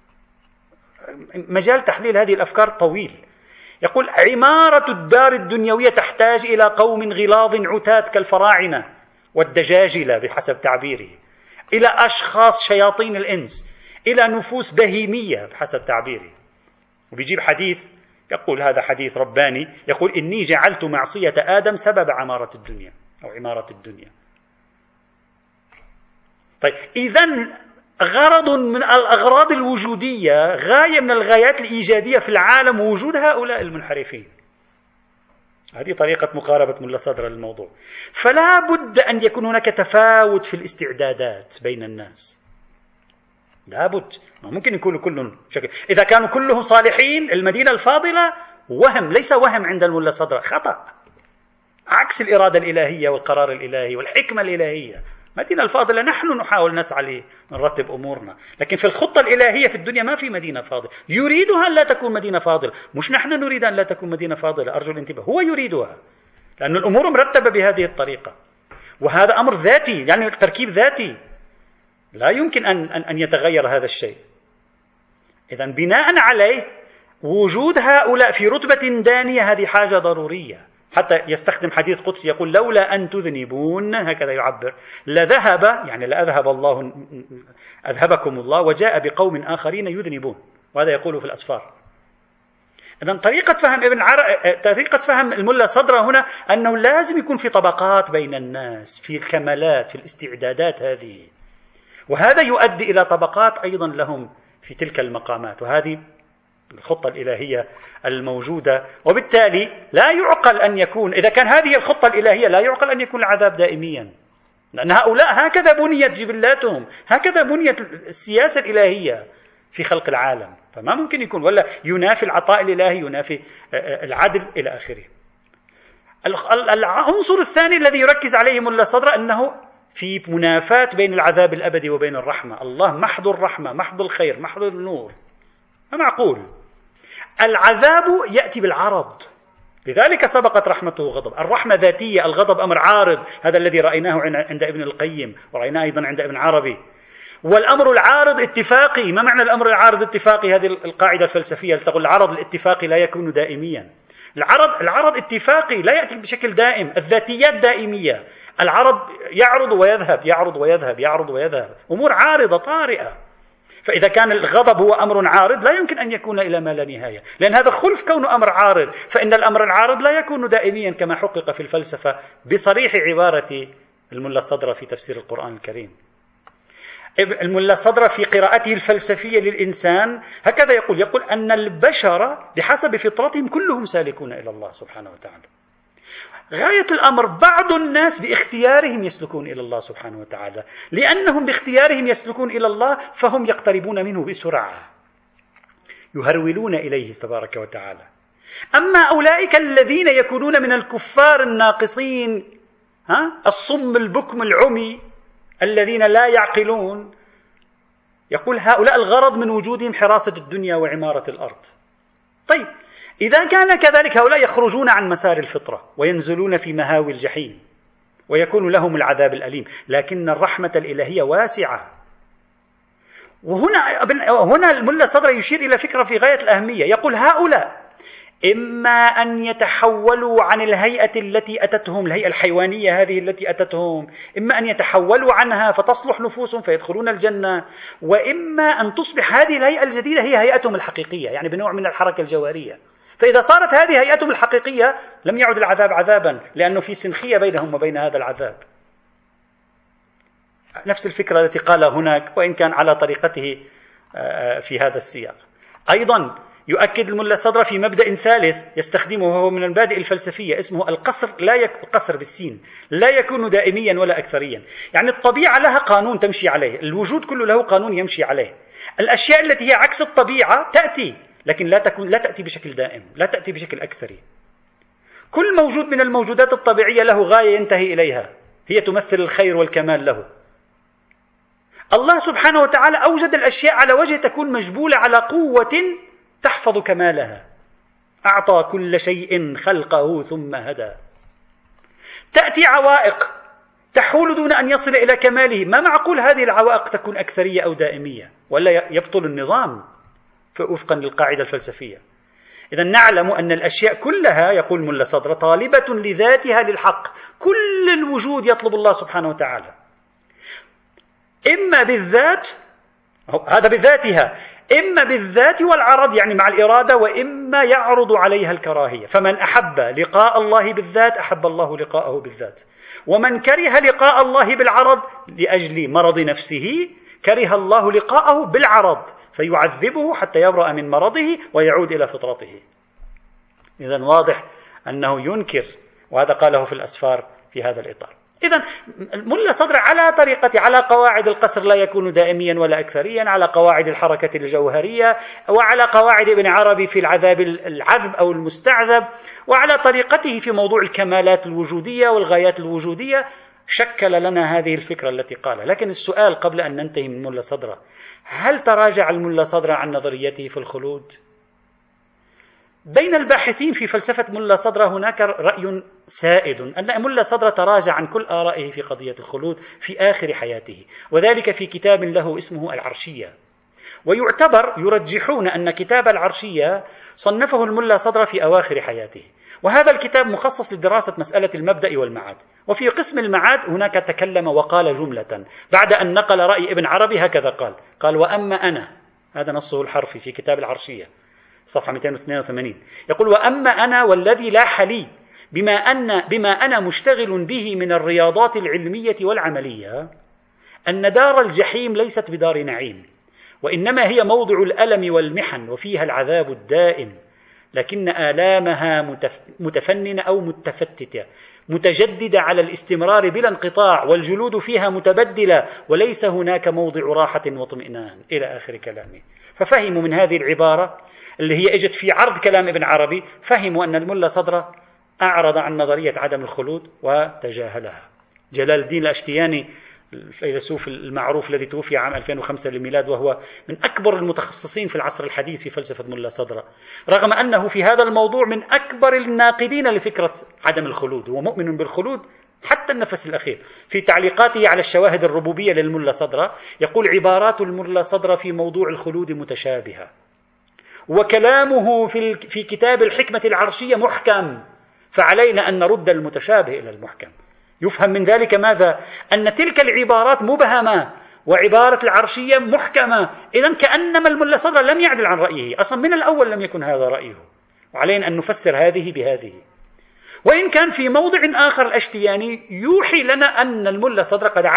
مجال تحليل هذه الأفكار طويل. يقول عمارة الدار الدنيوية تحتاج إلى قوم غلاظ عتاة كالفراعنة والدجاجلة بحسب تعبيره، إلى أشخاص شياطين الإنس، إلى نفوس بهيمية بحسب تعبيره. وبيجيب حديث، يقول هذا حديث رباني، يقول إني جعلت معصية آدم سبب عمارة الدنيا أو عمارة الدنيا. طيب إذن غرض من الأغراض الوجودية، غاية من الغايات الإيجادية في العالم وجود هؤلاء المنحرفين. هذه طريقة مقاربة ملا صدرة للموضوع. فلا بد أن يكون هناك تفاوت في الاستعدادات بين الناس، لابد. ممكن يكونوا كلهم شكل. إذا كانوا كلهم صالحين المدينة الفاضلة وهم، ليس وهم عند الملا صدرة، خطأ، عكس الإرادة الإلهية والقرار الإلهي والحكمة الإلهية. المدينة الفاضلة نحن نحاول نسعى لنرتب أمورنا، لكن في الخطة الإلهية في الدنيا ما في مدينة فاضلة. يريدها أن لا تكون مدينة فاضلة، مش نحن نريد أن لا تكون مدينة فاضلة، أرجو الانتباه، هو يريدها لأن الأمور مرتبة بهذه الطريقة، وهذا أمر ذاتي، يعني تركيب ذاتي لا يمكن أن يتغير هذا الشيء. إذن بناء عليه وجود هؤلاء في رتبة دانية هذه حاجة ضرورية، حتى يستخدم حديث قدسي يقول لولا أن تذنبون، هكذا يعبر، لذهب، يعني لأذهب الله، أذهبكم الله وجاء بقوم آخرين يذنبون، وهذا يقول في الأسفار. إذن طريقة فهم الملا صدرة هنا أنه لازم يكون في طبقات بين الناس، في الكمالات، في الاستعدادات هذه، وهذا يؤدي إلى طبقات أيضا لهم في تلك المقامات، وهذه الخطة الإلهية الموجودة. وبالتالي لا يعقل أن يكون، إذا كان هذه الخطة الإلهية، لا يعقل أن يكون العذاب دائميا، لأن هؤلاء هكذا بنيت جبلاتهم، هكذا بنيت السياسة الإلهية في خلق العالم، فما ممكن يكون، ولا ينافي العطاء الإلهي، ينافي العدل إلى آخره. العنصر الثاني الذي يركز عليه ملا صدرة أنه في منافاة بين العذاب الأبدي وبين الرحمة. الله محض الرحمة، محض الخير، محض النور، ما معقول. العذاب يأتي بالعرض، لذلك سبقت رحمته غضب. الرحمة ذاتية، الغضب أمر عارض، هذا الذي رأيناه عند ابن القيم ورأيناه أيضا عند ابن عربي. والأمر العارض اتفاقي. ما معنى الأمر العارض اتفاقي؟ هذه القاعدة الفلسفية تقول العرض الاتفاقي لا يكون دائميا. العرض اتفاقي لا يأتي بشكل دائم، الذاتيات دائمية، العرض يعرض ويذهب، يعرض ويذهب، يعرض ويذهب، أمور عارضة طارئة. فإذا كان الغضب هو أمر عارض لا يمكن أن يكون إلى ما لا نهاية، لأن هذا خلف كونه أمر عارض، فإن الأمر العارض لا يكون دائميا كما حقق في الفلسفة بصريح عبارة الملا صدرة في تفسير القرآن الكريم. الملا صدرة في قراءته الفلسفية للإنسان هكذا يقول أن البشر بحسب فطرتهم كلهم سالكون إلى الله سبحانه وتعالى. غاية الأمر بعض الناس باختيارهم يسلكون إلى الله سبحانه وتعالى، لأنهم باختيارهم يسلكون إلى الله فهم يقتربون منه بسرعة، يهرولون إليه تبارك وتعالى. أما أولئك الذين يكونون من الكفار الناقصين، الصم البكم العمي الذين لا يعقلون، يقول هؤلاء الغرض من وجودهم حراسة الدنيا وعمارة الأرض. طيب إذا كان كذلك هؤلاء يخرجون عن مسار الفطرة وينزلون في مهاوي الجحيم ويكون لهم العذاب الأليم، لكن الرحمة الإلهية واسعة. وهنا الملا صدرة يشير إلى فكرة في غاية الأهمية، يقول هؤلاء إما أن يتحولوا عن الهيئة التي أتتهم، الهيئة الحيوانية هذه التي أتتهم، إما أن يتحولوا عنها فتصلح نفوسهم فيدخلون الجنة، وإما أن تصبح هذه الهيئة الجديدة هي هيئتهم الحقيقية، يعني بنوع من الحركة الجوهرية. فإذا صارت هذه هيئتهم الحقيقية لم يعد العذاب عذابا، لأنه في سنخية بينهم وبين هذا العذاب. نفس الفكرة التي قالها هناك، وإن كان على طريقته في هذا السياق. أيضا يؤكد الملا صدرة في مبدأ ثالث يستخدمه وهو من المبادئ الفلسفية، اسمه القصر. القصر بالسين لا يكون دائميا ولا أكثريا، يعني الطبيعة لها قانون تمشي عليه، الوجود كله له قانون يمشي عليه. الأشياء التي هي عكس الطبيعة تأتي، لكن لا تأتي بشكل دائم، لا تأتي بشكل أكثري. كل موجود من الموجودات الطبيعية له غاية ينتهي إليها، هي تمثل الخير والكمال له. الله سبحانه وتعالى أوجد الأشياء على وجه تكون مجبولة على قوة تحفظ كمالها. أعطى كل شيء خلقه ثم هدى. تأتي عوائق تحول دون أن يصل إلى كماله، ما معقول هذه العوائق تكون أكثرية أو دائمية، ولا يبطل النظام وفقا للقاعدة الفلسفية. إذا نعلم أن الأشياء كلها، يقول ملا صدرة، طالبة لذاتها للحق. كل الوجود يطلب الله سبحانه وتعالى، إما بالذات، هذا بذاتها، إما بالذات والعرض يعني مع الإرادة، وإما يعرض عليها الكراهية. فمن أحب لقاء الله بالذات أحب الله لقاءه بالذات، ومن كره لقاء الله بالعرض لأجل مرض نفسه كره الله لقاءه بالعرض فيعذبه حتى يبرأ من مرضه ويعود إلى فطرته. إذن واضح أنه ينكر، وهذا قاله في الأسفار في هذا الإطار. إذن ملا صدرة على طريقة، على قواعد القصر لا يكون دائميا ولا أكثريا، على قواعد الحركة الجوهرية، وعلى قواعد ابن عربي في العذب أو المستعذب، وعلى طريقته في موضوع الكمالات الوجودية والغايات الوجودية، شكل لنا هذه الفكرة التي قالها. لكن السؤال قبل أن ننتهي من ملا صدرة، هل تراجع الملا صدرة عن نظريته في الخلود؟ بين الباحثين في فلسفة ملا صدرة هناك رأي سائد أن ملا صدرة تراجع عن كل آرائه في قضية الخلود في آخر حياته، وذلك في كتاب له اسمه العرشية. ويعتبر يرجحون أن كتاب العرشية صنفه الملا صدرة في أواخر حياته، وهذا الكتاب مخصص لدراسة مسألة المبدأ والمعاد. وفي قسم المعاد هناك تكلم وقال جملة بعد أن نقل رأي ابن عربي هكذا قال وأما أنا، هذا نصه الحرفي في كتاب العرشية صفحة 282، يقول وأما أنا والذي لاح لي بما أنا مشتغل به من الرياضات العلمية والعملية، أن دار الجحيم ليست بدار نعيم، وإنما هي موضع الألم والمحن وفيها العذاب الدائم، لكن آلامها متفننة أو متفتتة متجددة على الاستمرار بلا انقطاع، والجلود فيها متبدلة، وليس هناك موضع راحة واطمئنان، إلى آخر كلامه. ففهموا من هذه العبارة اللي هي اجت في عرض كلام ابن عربي، فهموا أن الملا صدرة أعرض عن نظرية عدم الخلود وتجاهلها. جلال الدين الأشتياني الفيلسوف المعروف الذي توفي عام 2005 للميلاد، وهو من أكبر المتخصصين في العصر الحديث في فلسفة ملا صدرة، رغم أنه في هذا الموضوع من أكبر الناقدين لفكرة عدم الخلود، هو مؤمن بالخلود حتى النفس الأخير. في تعليقاته على الشواهد الربوبية للملا صدرة يقول عبارات الملا صدرة في موضوع الخلود متشابهة، وكلامه في كتاب الحكمة العرشية محكم، فعلينا أن نرد المتشابه إلى المحكم. يفهم من ذلك ماذا؟ أن تلك العبارات مبهمة وعبارة العرشية محكمة، إذن كأنما الملا صدرة لم يعدل عن رأيه، أصلا من الأول لم يكن هذا رأيه، وعلينا أن نفسر هذه بهذه. وإن كان في موضع آخر الأشتياني يوحي لنا أن الملا صدرة قد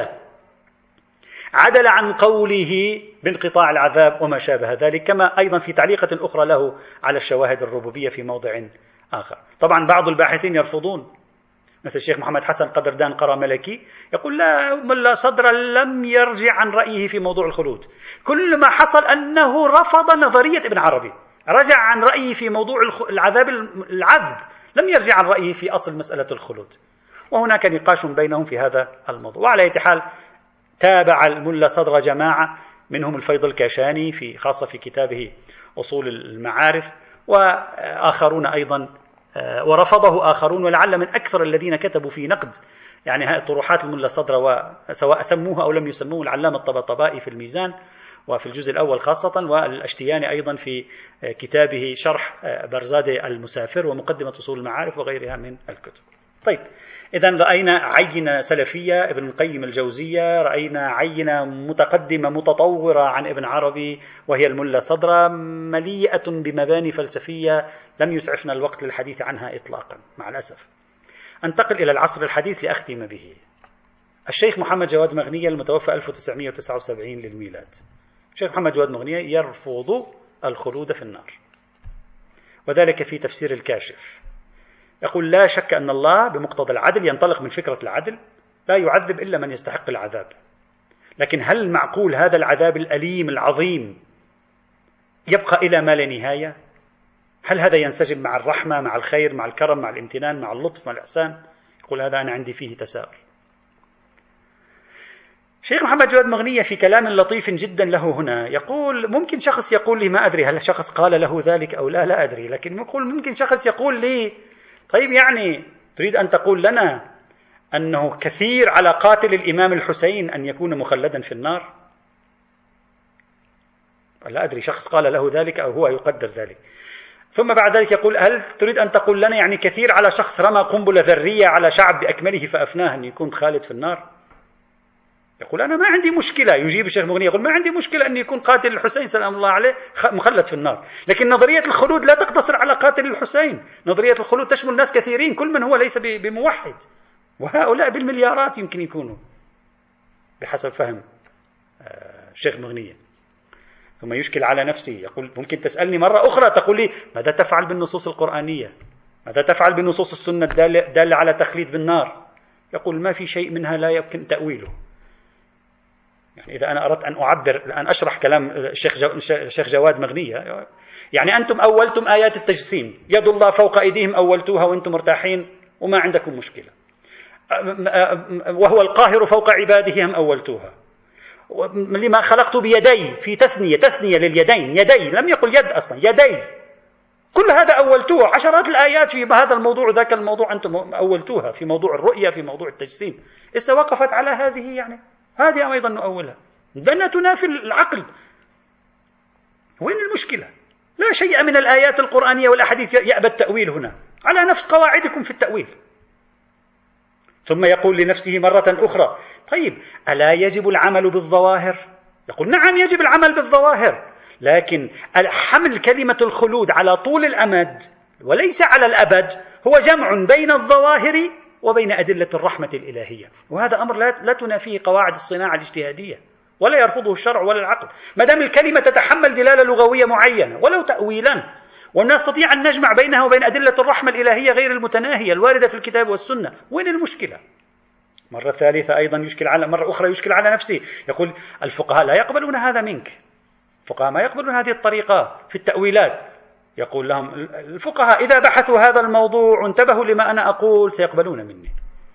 عدل عن قوله بانقطاع العذاب وما شابه ذلك، كما أيضا في تعليقة أخرى له على الشواهد الربوبية في موضع آخر. طبعا بعض الباحثين يرفضون، مثل الشيخ محمد حسن قدردان قرى ملكي يقول لا، ملا صدرة لم يرجع عن رأيه في موضوع الخلود، كل ما حصل أنه رفض نظرية ابن عربي، رجع عن رأيه في موضوع العذب، لم يرجع عن رأيه في أصل مسألة الخلود. وهناك نقاش بينهم في هذا الموضوع. وعلى أي حال تابع الملا صدرة جماعة منهم الفيض الكاشاني خاصة في كتابه أصول المعارف، وآخرون أيضا، ورفضه آخرون، ولعل من أكثر الذين كتبوا في نقد يعني طروحات الملا صدرة، وسواء سموها أو لم يسموه، العلامة الطبطبائي في الميزان وفي الجزء الأول خاصة، والأشتياني أيضا في كتابه شرح برزادة المسافر ومقدمة أصول المعارف وغيرها من الكتب. طيب، إذن رأينا عينة سلفية ابن القيم الجوزية، رأينا عينة متقدمة متطورة عن ابن عربي وهي الملا صدرة، مليئة بمباني فلسفية لم يسعفنا الوقت للحديث عنها إطلاقا مع الأسف. أنتقل إلى العصر الحديث لأختم به. الشيخ محمد جواد مغنية المتوفى 1979 للميلاد. الشيخ محمد جواد مغنية يرفض الخلود في النار، وذلك في تفسير الكاشف. يقول لا شك أن الله بمقتضى العدل ينطلق من فكرة العدل، لا يعذب إلا من يستحق العذاب، لكن هل معقول هذا العذاب الأليم العظيم يبقى إلى ما لا نهاية؟ هل هذا ينسجم مع الرحمة، مع الخير، مع الكرم، مع الامتنان، مع اللطف، مع الإحسان؟ يقول هذا أنا عندي فيه تساؤل. شيخ محمد جواد مغنية في كلام لطيف جدا له هنا يقول ممكن شخص يقول لي، ما أدري هل الشخص قال له ذلك أو لا أدري، لكن يقول ممكن شخص يقول لي طيب يعني تريد أن تقول لنا أنه كثير على قاتل الإمام الحسين أن يكون مخلدا في النار؟ لا أدري شخص قال له ذلك أو هو يقدر ذلك. ثم بعد ذلك يقول هل تريد أن تقول لنا يعني كثير على شخص رمى قنبلة ذرية على شعب بأكمله فأفناه أن يكون خالد في النار؟ يقول أنا ما عندي مشكلة، يجيب الشيخ مغني يقول ما عندي مشكلة أن يكون قاتل الحسين سلام الله عليه مخلد في النار، لكن نظرية الخلود لا تقتصر على قاتل الحسين، نظرية الخلود تشمل ناس كثيرين كل من هو ليس بموحد، وهؤلاء بالمليارات يمكن يكونوا بحسب فهم الشيخ مغنية. ثم يشكل على نفسه يقول ممكن تسألني مرة أخرى تقول لي ماذا تفعل بالنصوص القرآنية، ماذا تفعل بنصوص السنة الدالة على تخليد بالنار؟ يقول ما في شيء منها لا يمكن تأويله. يعني إذا أنا أردت أن أعبر الآن أشرح كلام الشيخ جواد مغنية، يعني أنتم أولتم آيات التجسيم، يد الله فوق أيديهم أولتوها وأنتم مرتاحين وما عندكم مشكلة. وهو القاهر فوق عباده هم أولتوها. لما خلقت بيدي في تثنية لليدين، يدي، لم يقل يد أصلا، يدي، كل هذا أولتوه. عشرات الآيات في هذا الموضوع ذاك الموضوع أنتم أولتوها، في موضوع الرؤية، في موضوع التجسيم. إذا وقفت على هذه يعني هذه أيضا نؤولها لأنها تنافي العقل. وين المشكلة؟ لا شيء من الآيات القرآنية والأحاديث يأبى التأويل هنا، على نفس قواعدكم في التأويل. ثم يقول لنفسه مرة أخرى: طيب ألا يجب العمل بالظواهر؟ يقول: نعم يجب العمل بالظواهر، لكن حمل كلمة الخلود على طول الأمد وليس على الأبد هو جمع بين الظواهر وبين أدلة الرحمة الإلهية، وهذا أمر لا تنافيه قواعد الصناعة الاجتهادية ولا يرفضه الشرع ولا العقل، ما دام الكلمة تتحمل دلالة لغوية معينة ولو تأويلا، ونستطيع أن نجمع بينها وبين أدلة الرحمة الإلهية غير المتناهية الواردة في الكتاب والسنة. وين المشكلة؟ مرة ثالثة أيضا مرة أخرى يشكل على نفسه، يقول: الفقهاء لا يقبلون هذا منك، الفقهاء ما يقبلون هذه الطريقة في التأويلات. يقول لهم الفقهاء إذا بحثوا هذا الموضوع وانتبهوا لما أنا أقول سيقبلون مني.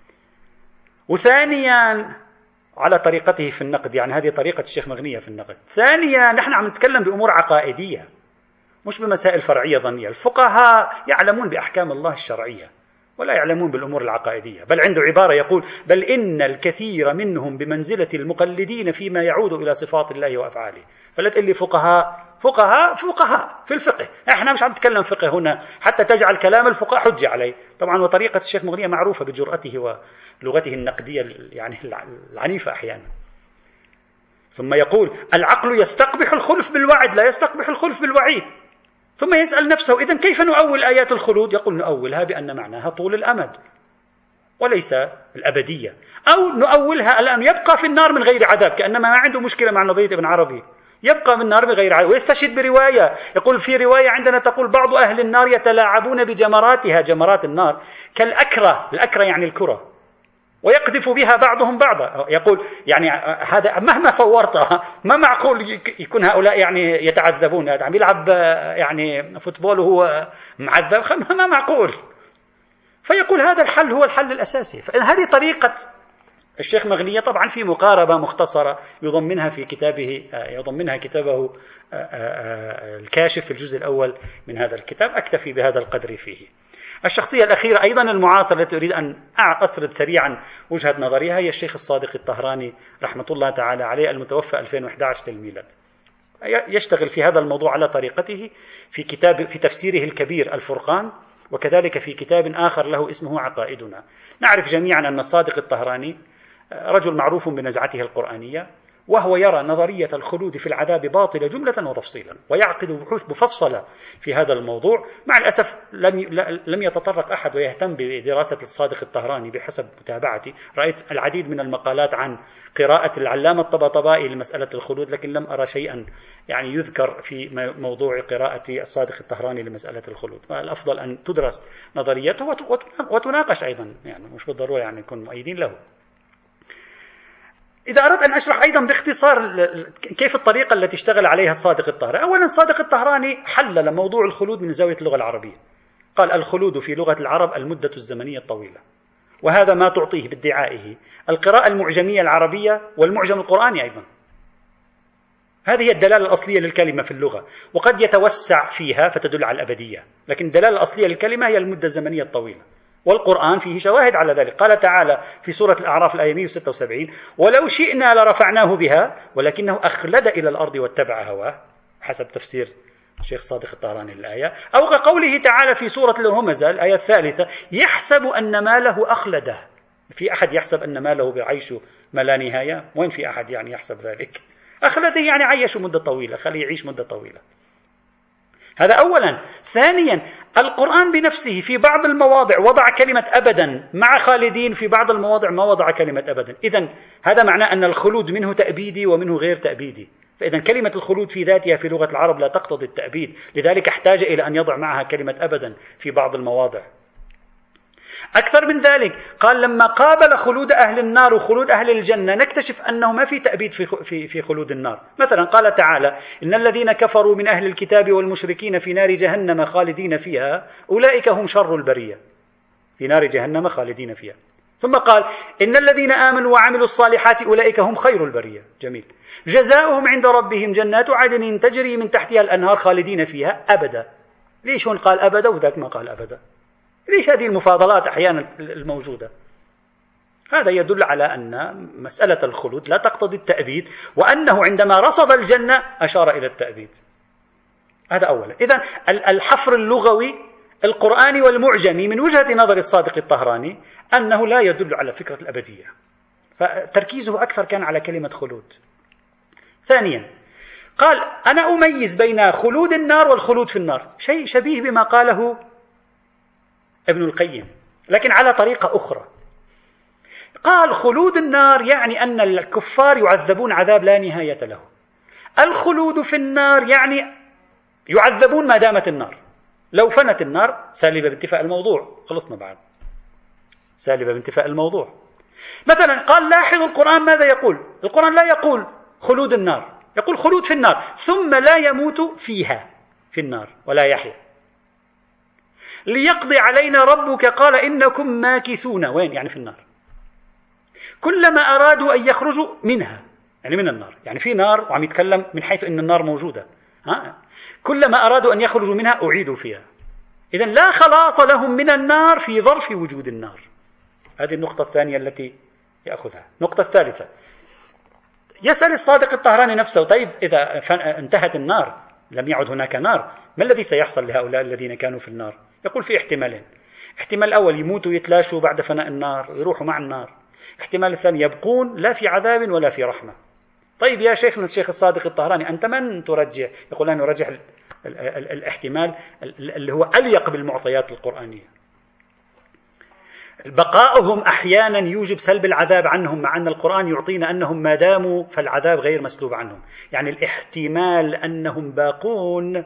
وثانيا على طريقته في النقد، يعني هذه طريقة الشيخ مغنية في النقد. ثانيا نحن عم نتكلم بأمور عقائدية مش بمسائل فرعية ظنية. الفقهاء يعلمون بأحكام الله الشرعية ولا يعلمون بالأمور العقائدية، بل عنده عبارة يقول: بل إن الكثير منهم بمنزلة المقلدين فيما يعود إلى صفات الله وأفعاله. فلا تقول لي فقهاء في الفقه، احنا مش عم نتكلم فقه هنا حتى تجعل كلام الفقهاء حجة عليه. طبعا وطريقة الشيخ مغنية معروفة بجرأته ولغته النقدية يعني العنيفة أحيانا. ثم يقول: العقل يستقبح الخلف بالوعد لا يستقبح الخلف بالوعيد. ثم يسأل نفسه: إذن كيف نؤول آيات الخلود؟ يقول: نؤولها بأن معناها طول الأمد وليس الأبدية، أو نؤولها الآن يبقى في النار من غير عذاب، كأنما ما عنده مشكلة مع نظرية ابن عربي، يبقى من النار من غير عذاب. ويستشهد برواية، يقول في رواية عندنا تقول: بعض أهل النار يتلاعبون بجمراتها، جمرات النار، الأكرة يعني الكرة، ويقذف بها بعضهم بعضا. يقول يعني هذا مهما صورتها ما معقول يكون هؤلاء يعني يتعذبون، هذا عم يلعب يعني فوتبول وهو معذب، ما معقول. فيقول هذا الحل هو الحل الأساسي. فهذه طريقة الشيخ مغنية، طبعا في مقاربة مختصرة يضمنها كتابه الكاشف في الجزء الأول من هذا الكتاب. أكتفي بهذا القدر فيه. الشخصية الأخيرة أيضا المعاصرة التي أريد أن أسرد سريعا وجهة نظرها هي الشيخ الصادق الطهراني رحمة الله تعالى عليه، المتوفى 2011 للميلاد. يشتغل في هذا الموضوع على طريقته في تفسيره الكبير الفرقان، وكذلك في كتاب آخر له اسمه عقائدنا. نعرف جميعا أن الصادق الطهراني رجل معروف بنزعته القرآنية، وهو يرى نظرية الخلود في العذاب باطلة جملة وتفصيلا، ويعقد بحوث مفصلة في هذا الموضوع. مع الأسف لم يتطرق أحد ويهتم بدراسة الصادق الطهراني بحسب متابعتي. رأيت العديد من المقالات عن قراءة العلامة الطباطبائي لمسألة الخلود، لكن لم أرى شيئا يعني يذكر في موضوع قراءة الصادق الطهراني لمسألة الخلود. فالأفضل أن تدرس نظريته وتناقش أيضا، يعني مش بالضرورة يعني نكون مؤيدين له. إذا أردت أن أشرح أيضا باختصار كيف الطريقة التي اشتغل عليها الصادق الطهراني. أولا الصادق الطهراني حلل موضوع الخلود من زاوية اللغة العربية. قال: الخلود في لغة العرب المدة الزمنية الطويلة، وهذا ما تعطيه بادعائه القراءة المعجمية العربية والمعجم القرآني أيضا. هذه هي الدلالة الأصلية للكلمة في اللغة، وقد يتوسع فيها فتدل على الأبدية، لكن الدلالة الأصلية للكلمة هي المدة الزمنية الطويلة، والقرآن فيه شواهد على ذلك. قال تعالى في سورة الأعراف الآية 176: ولو شئنا لرفعناه بها ولكنه أخلد إلى الأرض واتبع هواه، حسب تفسير الشيخ صادق الطهراني للآية. أو كقوله تعالى في سورة الهمزة الآية 3: يحسب أن ماله أخلده. في أحد يحسب أن ماله بعيش ما لا نهاية؟ وين في أحد يعني يحسب ذلك؟ أخلده يعني عيش مدة طويلة، خليه يعيش مدة طويلة. هذا أولا. ثانيا القرآن بنفسه في بعض المواضع وضع كلمة أبدا مع خالدين، في بعض المواضع ما وضع كلمة أبدا. إذن هذا معناه أن الخلود منه تأبيدي ومنه غير تأبيدي. فإذا كلمة الخلود في ذاتها في لغة العرب لا تقتضي التأبيد، لذلك احتاج إلى أن يضع معها كلمة أبدا في بعض المواضع. أكثر من ذلك، قال لما قابل خلود أهل النار وخلود أهل الجنة نكتشف أنه ما في تأبيد في خلود النار. مثلا قال تعالى: إن الذين كفروا من أهل الكتاب والمشركين في نار جهنم خالدين فيها أولئك هم شر البرية. في نار جهنم خالدين فيها. ثم قال إن الذين آمنوا وعملوا الصالحات أولئك هم خير البرية. جميل. جزاؤهم عند ربهم جنات عدن تجري من تحتها الأنهار خالدين فيها أبدا. ليش هون قال أبدا وذاك ما قال أبدا؟ ليش هذه المفاضلات أحيانا الموجودة؟ هذا يدل على أن مسألة الخلود لا تقتضي التأبيد، وأنه عندما رصد الجنة أشار إلى التأبيد. هذا أولا. إذن الحفر اللغوي القرآني والمعجمي من وجهة نظر الصادق الطهراني أنه لا يدل على فكرة الأبدية، فتركيزه أكثر كان على كلمة خلود. ثانيا قال أنا أميز بين خلود النار والخلود في النار، شيء شبيه بما قاله ابن القيم لكن على طريقة أخرى. قال خلود النار يعني أن الكفار يعذبون عذاب لا نهاية له. الخلود في النار يعني يعذبون ما دامت النار، لو فنت النار سالبة بانتفاء الموضوع، خلصنا بعد، سالبة بانتفاء الموضوع. مثلا قال لاحظوا القرآن ماذا يقول؟ القرآن لا يقول خلود النار، يقول خلود في النار ثم لا يموت فيها في النار ولا يحيا. ليقضي علينا ربك قال إنكم ماكثون، وين؟ يعني في النار. كلما أرادوا أن يخرجوا منها، يعني من النار، يعني في نار وعم يتكلم من حيث أن النار موجودة، كلما أرادوا أن يخرجوا منها أعيدوا فيها. إذن لا خلاص لهم من النار في ظرف وجود النار. هذه النقطة الثانية التي يأخذها. النقطة الثالثة يسأل الصادق الطهراني نفسه طيب إذا انتهت النار لم يعد هناك نار، ما الذي سيحصل لهؤلاء الذين كانوا في النار؟ يقول في احتمالين. احتمال الأول يموتوا يتلاشوا بعد فناء النار ويروحوا مع النار. احتمال الثاني يبقون لا في عذاب ولا في رحمة. طيب يا شيخنا الشيخ الصادق الطهراني أنت من ترجح؟ يقول أنا أرجح الاحتمال اللي هو أليق بالمعطيات القرآنية. بقاؤهم أحيانا يوجب سلب العذاب عنهم، مع أن القرآن يعطينا أنهم ما داموا فالعذاب غير مسلوب عنهم. يعني الاحتمال أنهم باقون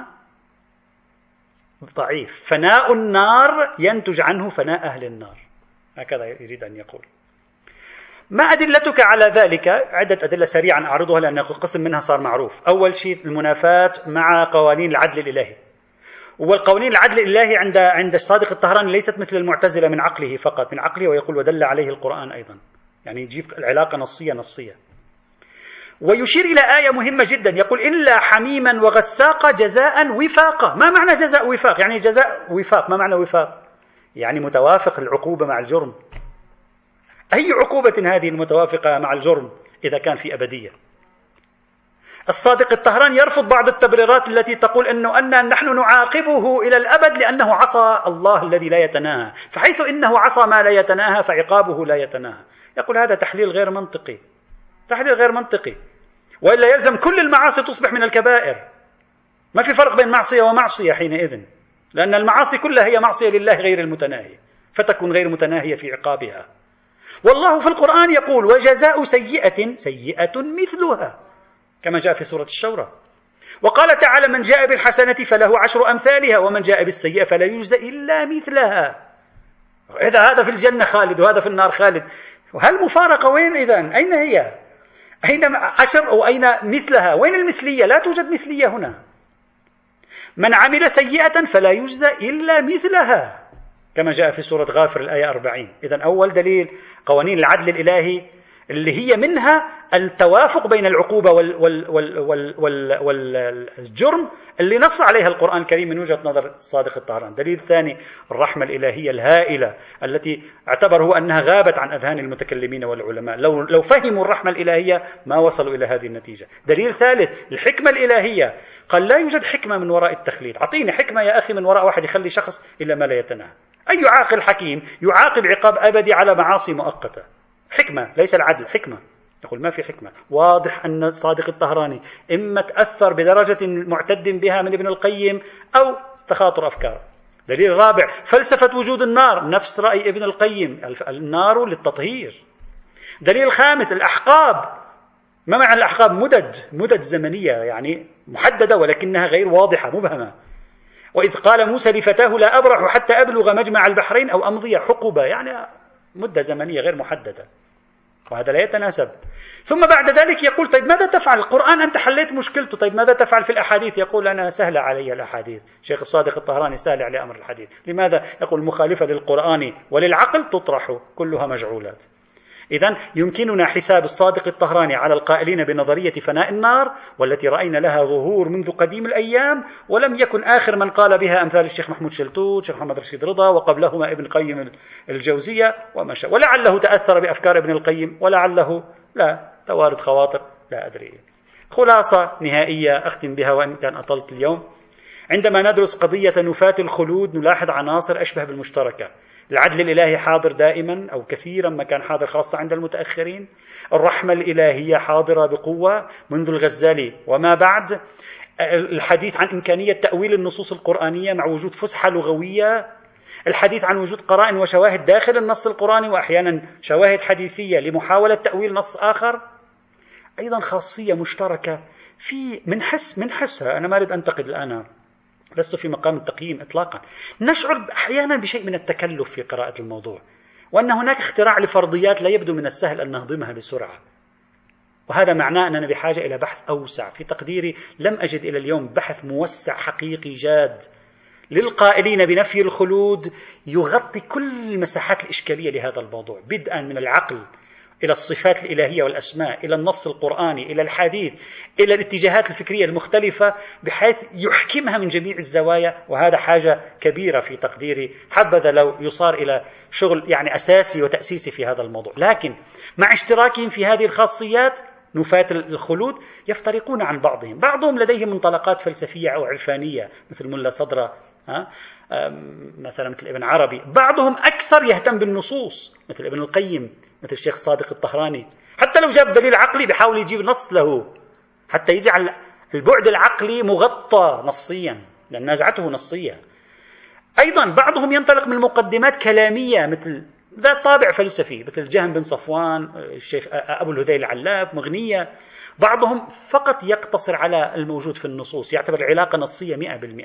ضعيف. فناء النار ينتج عنه فناء أهل النار، هكذا يريد أن يقول. ما أدلتك على ذلك؟ عدة أدلة سريعا أعرضها لأن قسم منها صار معروف. أول شيء المنافاة مع قوانين العدل الإلهي، والقوانين العدل الإلهي عند الصادق الطهراني ليست مثل المعتزلة من عقله فقط، من عقله، ويقول ودل عليه القرآن أيضا، يعني يجيب العلاقة نصية. ويشير إلى آية مهمة جدا، يقول إلا حميما وغساقا جزاء وفاقا. ما معنى جزاء وفاق؟ يعني جزاء وفاق، ما معنى وفاق؟ يعني متوافق العقوبة مع الجرم. أي عقوبة هذه المتوافقة مع الجرم إذا كان في أبدية؟ الصادق الطهراني يرفض بعض التبريرات التي تقول أن نحن نعاقبه إلى الأبد لأنه عصى الله الذي لا يتناهى، فحيث إنه عصى ما لا يتناهى فعقابه لا يتناهى. يقول هذا تحليل غير منطقي، تحليل غير منطقي، وإلا يلزم كل المعاصي تصبح من الكبائر. ما في فرق بين معصية ومعصية حينئذ، لأن المعاصي كلها هي معصية لله غير المتناهي، فتكون غير متناهية في عقابها. والله في القرآن يقول وجزاء سيئة سيئة مثلها، كما جاء في سورة الشورى. وقال تعالى من جاء بالحسنة فله 10 أمثالها ومن جاء بالسيئة فلا يجزى إلا مثلها. هذا في الجنة خالد وهذا في النار خالد، وهل مفارقة وين إذن؟ أين هي؟ أين 10 وأين مثلها؟ وين المثلية؟ لا توجد مثلية هنا. من عمل سيئة فلا يجزى إلا مثلها، كما جاء في سورة غافر الآية 40. إذن أول دليل قوانين العدل الإلهي اللي هي منها التوافق بين العقوبة والجرم اللي نص عليها القرآن الكريم من وجهة نظر الصادق الطهراني. دليل ثاني الرحمة الإلهية الهائلة التي اعتبره أنها غابت عن أذهان المتكلمين والعلماء، لو فهموا الرحمة الإلهية ما وصلوا إلى هذه النتيجة. دليل ثالث الحكمة الإلهية، قال لا يوجد حكمة من وراء التخليد. أعطيني حكمة يا أخي من وراء واحد يخلي شخص إلا ما لا يتناهى. أي عاقل حكيم يعاقب عقاب أبدي على معاصي مؤقتة؟ حكمة ليس العدل، حكمة. يقول ما في حكمة. واضح أن الصادق الطهراني إما تأثر بدرجة معتد بها من ابن القيم أو تخاطر أفكاره. دليل رابع فلسفة وجود النار، نفس رأي ابن القيم، النار للتطهير. دليل خامس الأحقاب. ما معنى الأحقاب؟ مدد زمنية يعني محددة ولكنها غير واضحة مبهمة. وإذ قال موسى لفتاه لا أبرح حتى أبلغ مجمع البحرين أو أمضي حقبة، يعني مدة زمنية غير محددة. وهذا لا يتناسب. ثم بعد ذلك يقول طيب ماذا تفعل؟ القرآن أنت حليت مشكلته، طيب ماذا تفعل في الأحاديث؟ يقول أنا سهل علي الأحاديث. شيخ الصادق الطهراني سهل عليه أمر الحديث. لماذا؟ يقول مخالفة للقرآن وللعقل تطرح كلها مجعولات. إذن يمكننا حساب الصادق الطهراني على القائلين بنظرية فناء النار، والتي رأينا لها ظهور منذ قديم الأيام، ولم يكن آخر من قال بها أمثال الشيخ محمود شلتوت، الشيخ محمد رشيد رضا، وقبلهما ابن قيم الجوزية وما شاء، ولعله تأثر بأفكار ابن القيم، ولعله لا، توارد خواطر لا أدري. خلاصة نهائية أختم بها وإن كان أطلت اليوم. عندما ندرس قضية نفاة الخلود نلاحظ عناصر أشبه بالمشتركة. العدل الإلهي حاضر دائما أو كثيرا ما كان حاضر، خاصة عند المتأخرين. الرحمة الإلهية حاضرة بقوة منذ الغزالي وما بعد. الحديث عن إمكانية تأويل النصوص القرآنية مع وجود فسحة لغوية. الحديث عن وجود قرائن وشواهد داخل النص القرآني وأحيانا شواهد حديثية لمحاولة تأويل نص آخر. أيضا خاصية مشتركة في منحسها، أنا ما أريد أنتقد الآن، لست في مقام التقييم إطلاقا، نشعر أحيانا بشيء من التكلف في قراءة الموضوع، وأن هناك اختراع لفرضيات لا يبدو من السهل أن نهضمها بسرعة، وهذا معناه أننا بحاجة إلى بحث أوسع. في تقديري لم أجد إلى اليوم بحث موسع حقيقي جاد للقائلين بنفي الخلود يغطي كل المساحات الإشكالية لهذا الموضوع، بدءا من العقل إلى الصفات الإلهية والأسماء، إلى النص القرآني، إلى الحديث، إلى الاتجاهات الفكرية المختلفة، بحيث يحكمها من جميع الزوايا. وهذا حاجة كبيرة في تقديري، حبذا لو يصار إلى شغل يعني أساسي وتأسيسي في هذا الموضوع. لكن مع اشتراكهم في هذه الخاصيات نفاة الخلود يفترقون عن بعضهم لديه منطلقات فلسفية أو عرفانية مثل ملا صدرة، مثلا مثل ابن عربي. بعضهم أكثر يهتم بالنصوص مثل ابن القيم، مثل الشيخ الصادق الطهراني، حتى لو جاب دليل عقلي بيحاول يجيب نص له حتى يجعل البعد العقلي مغطى نصيا لأن نازعته نصية. أيضا بعضهم ينطلق من مقدمات كلامية مثل ذات طابع فلسفي مثل جهم بن صفوان، الشيخ أبو الهذيل العلاف، مغنية. بعضهم فقط يقتصر على الموجود في النصوص، يعتبر العلاقة نصية 100%.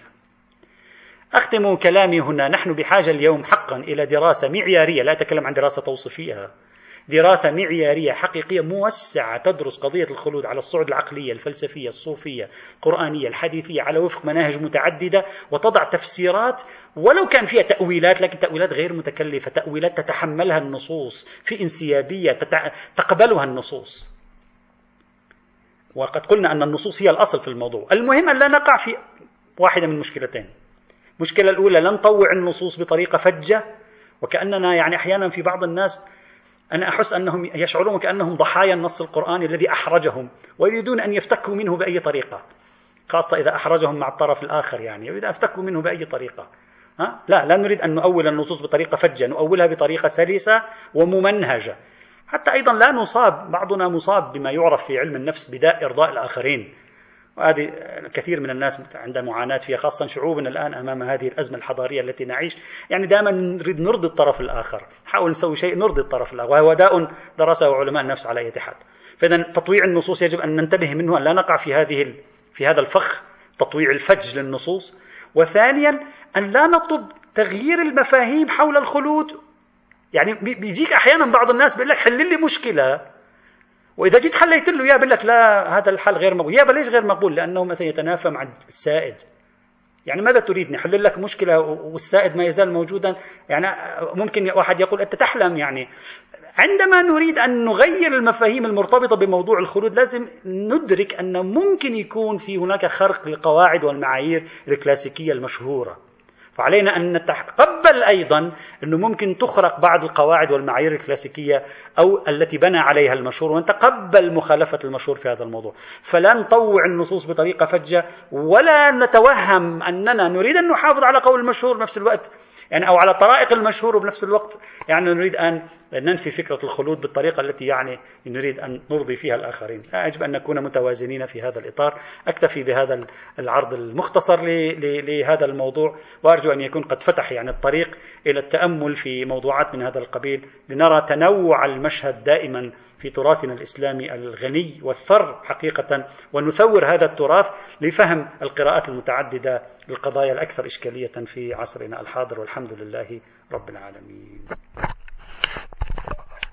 أختم كلامي هنا. نحن بحاجة اليوم حقا إلى دراسة معيارية، لا أتكلم عن دراسة توصيفية، دراسة معيارية حقيقية موسعة تدرس قضية الخلود على الصعود العقلية، الفلسفية، الصوفية، القرآنية، الحديثية، على وفق مناهج متعددة، وتضع تفسيرات ولو كان فيها تأويلات، لكن تأويلات غير متكلفة، تأويلات تتحملها النصوص في انسيابية تقبلها النصوص. وقد قلنا أن النصوص هي الأصل في الموضوع. المهم أن لا نقع في واحدة من مشكلتين. المشكلة الأولى لا نطوع النصوص بطريقة فجة، وكأننا يعني أحيانا في بعض الناس أنا أحس أنهم يشعرون كأنهم ضحايا النص القرآني الذي أحرجهم ويريدون أن يفتكوا منه بأي طريقة، خاصة إذا أحرجهم مع الطرف الآخر، يعني إذا أفتكوا منه بأي طريقة. لا نريد أن نؤول النصوص بطريقة فجة، نؤولها بطريقة سلسة وممنهجة، حتى أيضا لا نصاب، بعضنا مصاب بما يعرف في علم النفس بداء إرضاء الآخرين، وهذه كثير من الناس عندها معاناة فيها، خاصة شعوبنا الآن أمام هذه الأزمة الحضارية التي نعيش، يعني دائما نريد نرضي الطرف الآخر، نحاول نسوي شيء نرضي الطرف الآخر، وهو داء درسه علماء النفس على أي حال. فإذا تطويع النصوص يجب أن ننتبه منه، أن لا نقع في هذا الفخ تطويع الفج للنصوص. وثانيا أن لا نطلب تغيير المفاهيم حول الخلود. يعني بيجيك أحيانا بعض الناس بيقول لك حل لي مشكلة، وإذا جيت حليت له يا بقول لك لا هذا الحل غير مقبول. يا ليش غير مقبول؟ لأنه مثلا يتنافى مع السائد. يعني ماذا تريدني حل لك مشكلة والسائد ما يزال موجودا؟ يعني ممكن واحد يقول أنت تحلم. يعني عندما نريد أن نغير المفاهيم المرتبطة بموضوع الخلود لازم ندرك أن ممكن يكون في هناك خرق للقواعد والمعايير الكلاسيكية المشهورة، فعلينا أن نتقبل أيضا أنه ممكن تخرق بعض القواعد والمعايير الكلاسيكية أو التي بنى عليها المشهور، ونتقبل مخالفة المشهور في هذا الموضوع. فلا نطوع النصوص بطريقة فجة، ولا نتوهم أننا نريد أن نحافظ على قول المشهور بنفس الوقت، يعني أو على طرائق المشهور وبنفس الوقت يعني نريد أن ننفي فكرة الخلود بالطريقة التي يعني نريد أن نرضي فيها الآخرين. لا، يجب أن نكون متوازنين في هذا الإطار. أكتفي بهذا العرض المختصر لهذا الموضوع، وأرجو أن يكون قد فتح يعني الطريق إلى التأمل في موضوعات من هذا القبيل، لنرى تنوع المشهد دائما في تراثنا الإسلامي الغني والثر حقيقة، ونثور هذا التراث لفهم القراءات المتعددة للقضايا الأكثر إشكالية في عصرنا الحاضر، والحمد لله رب العالمين.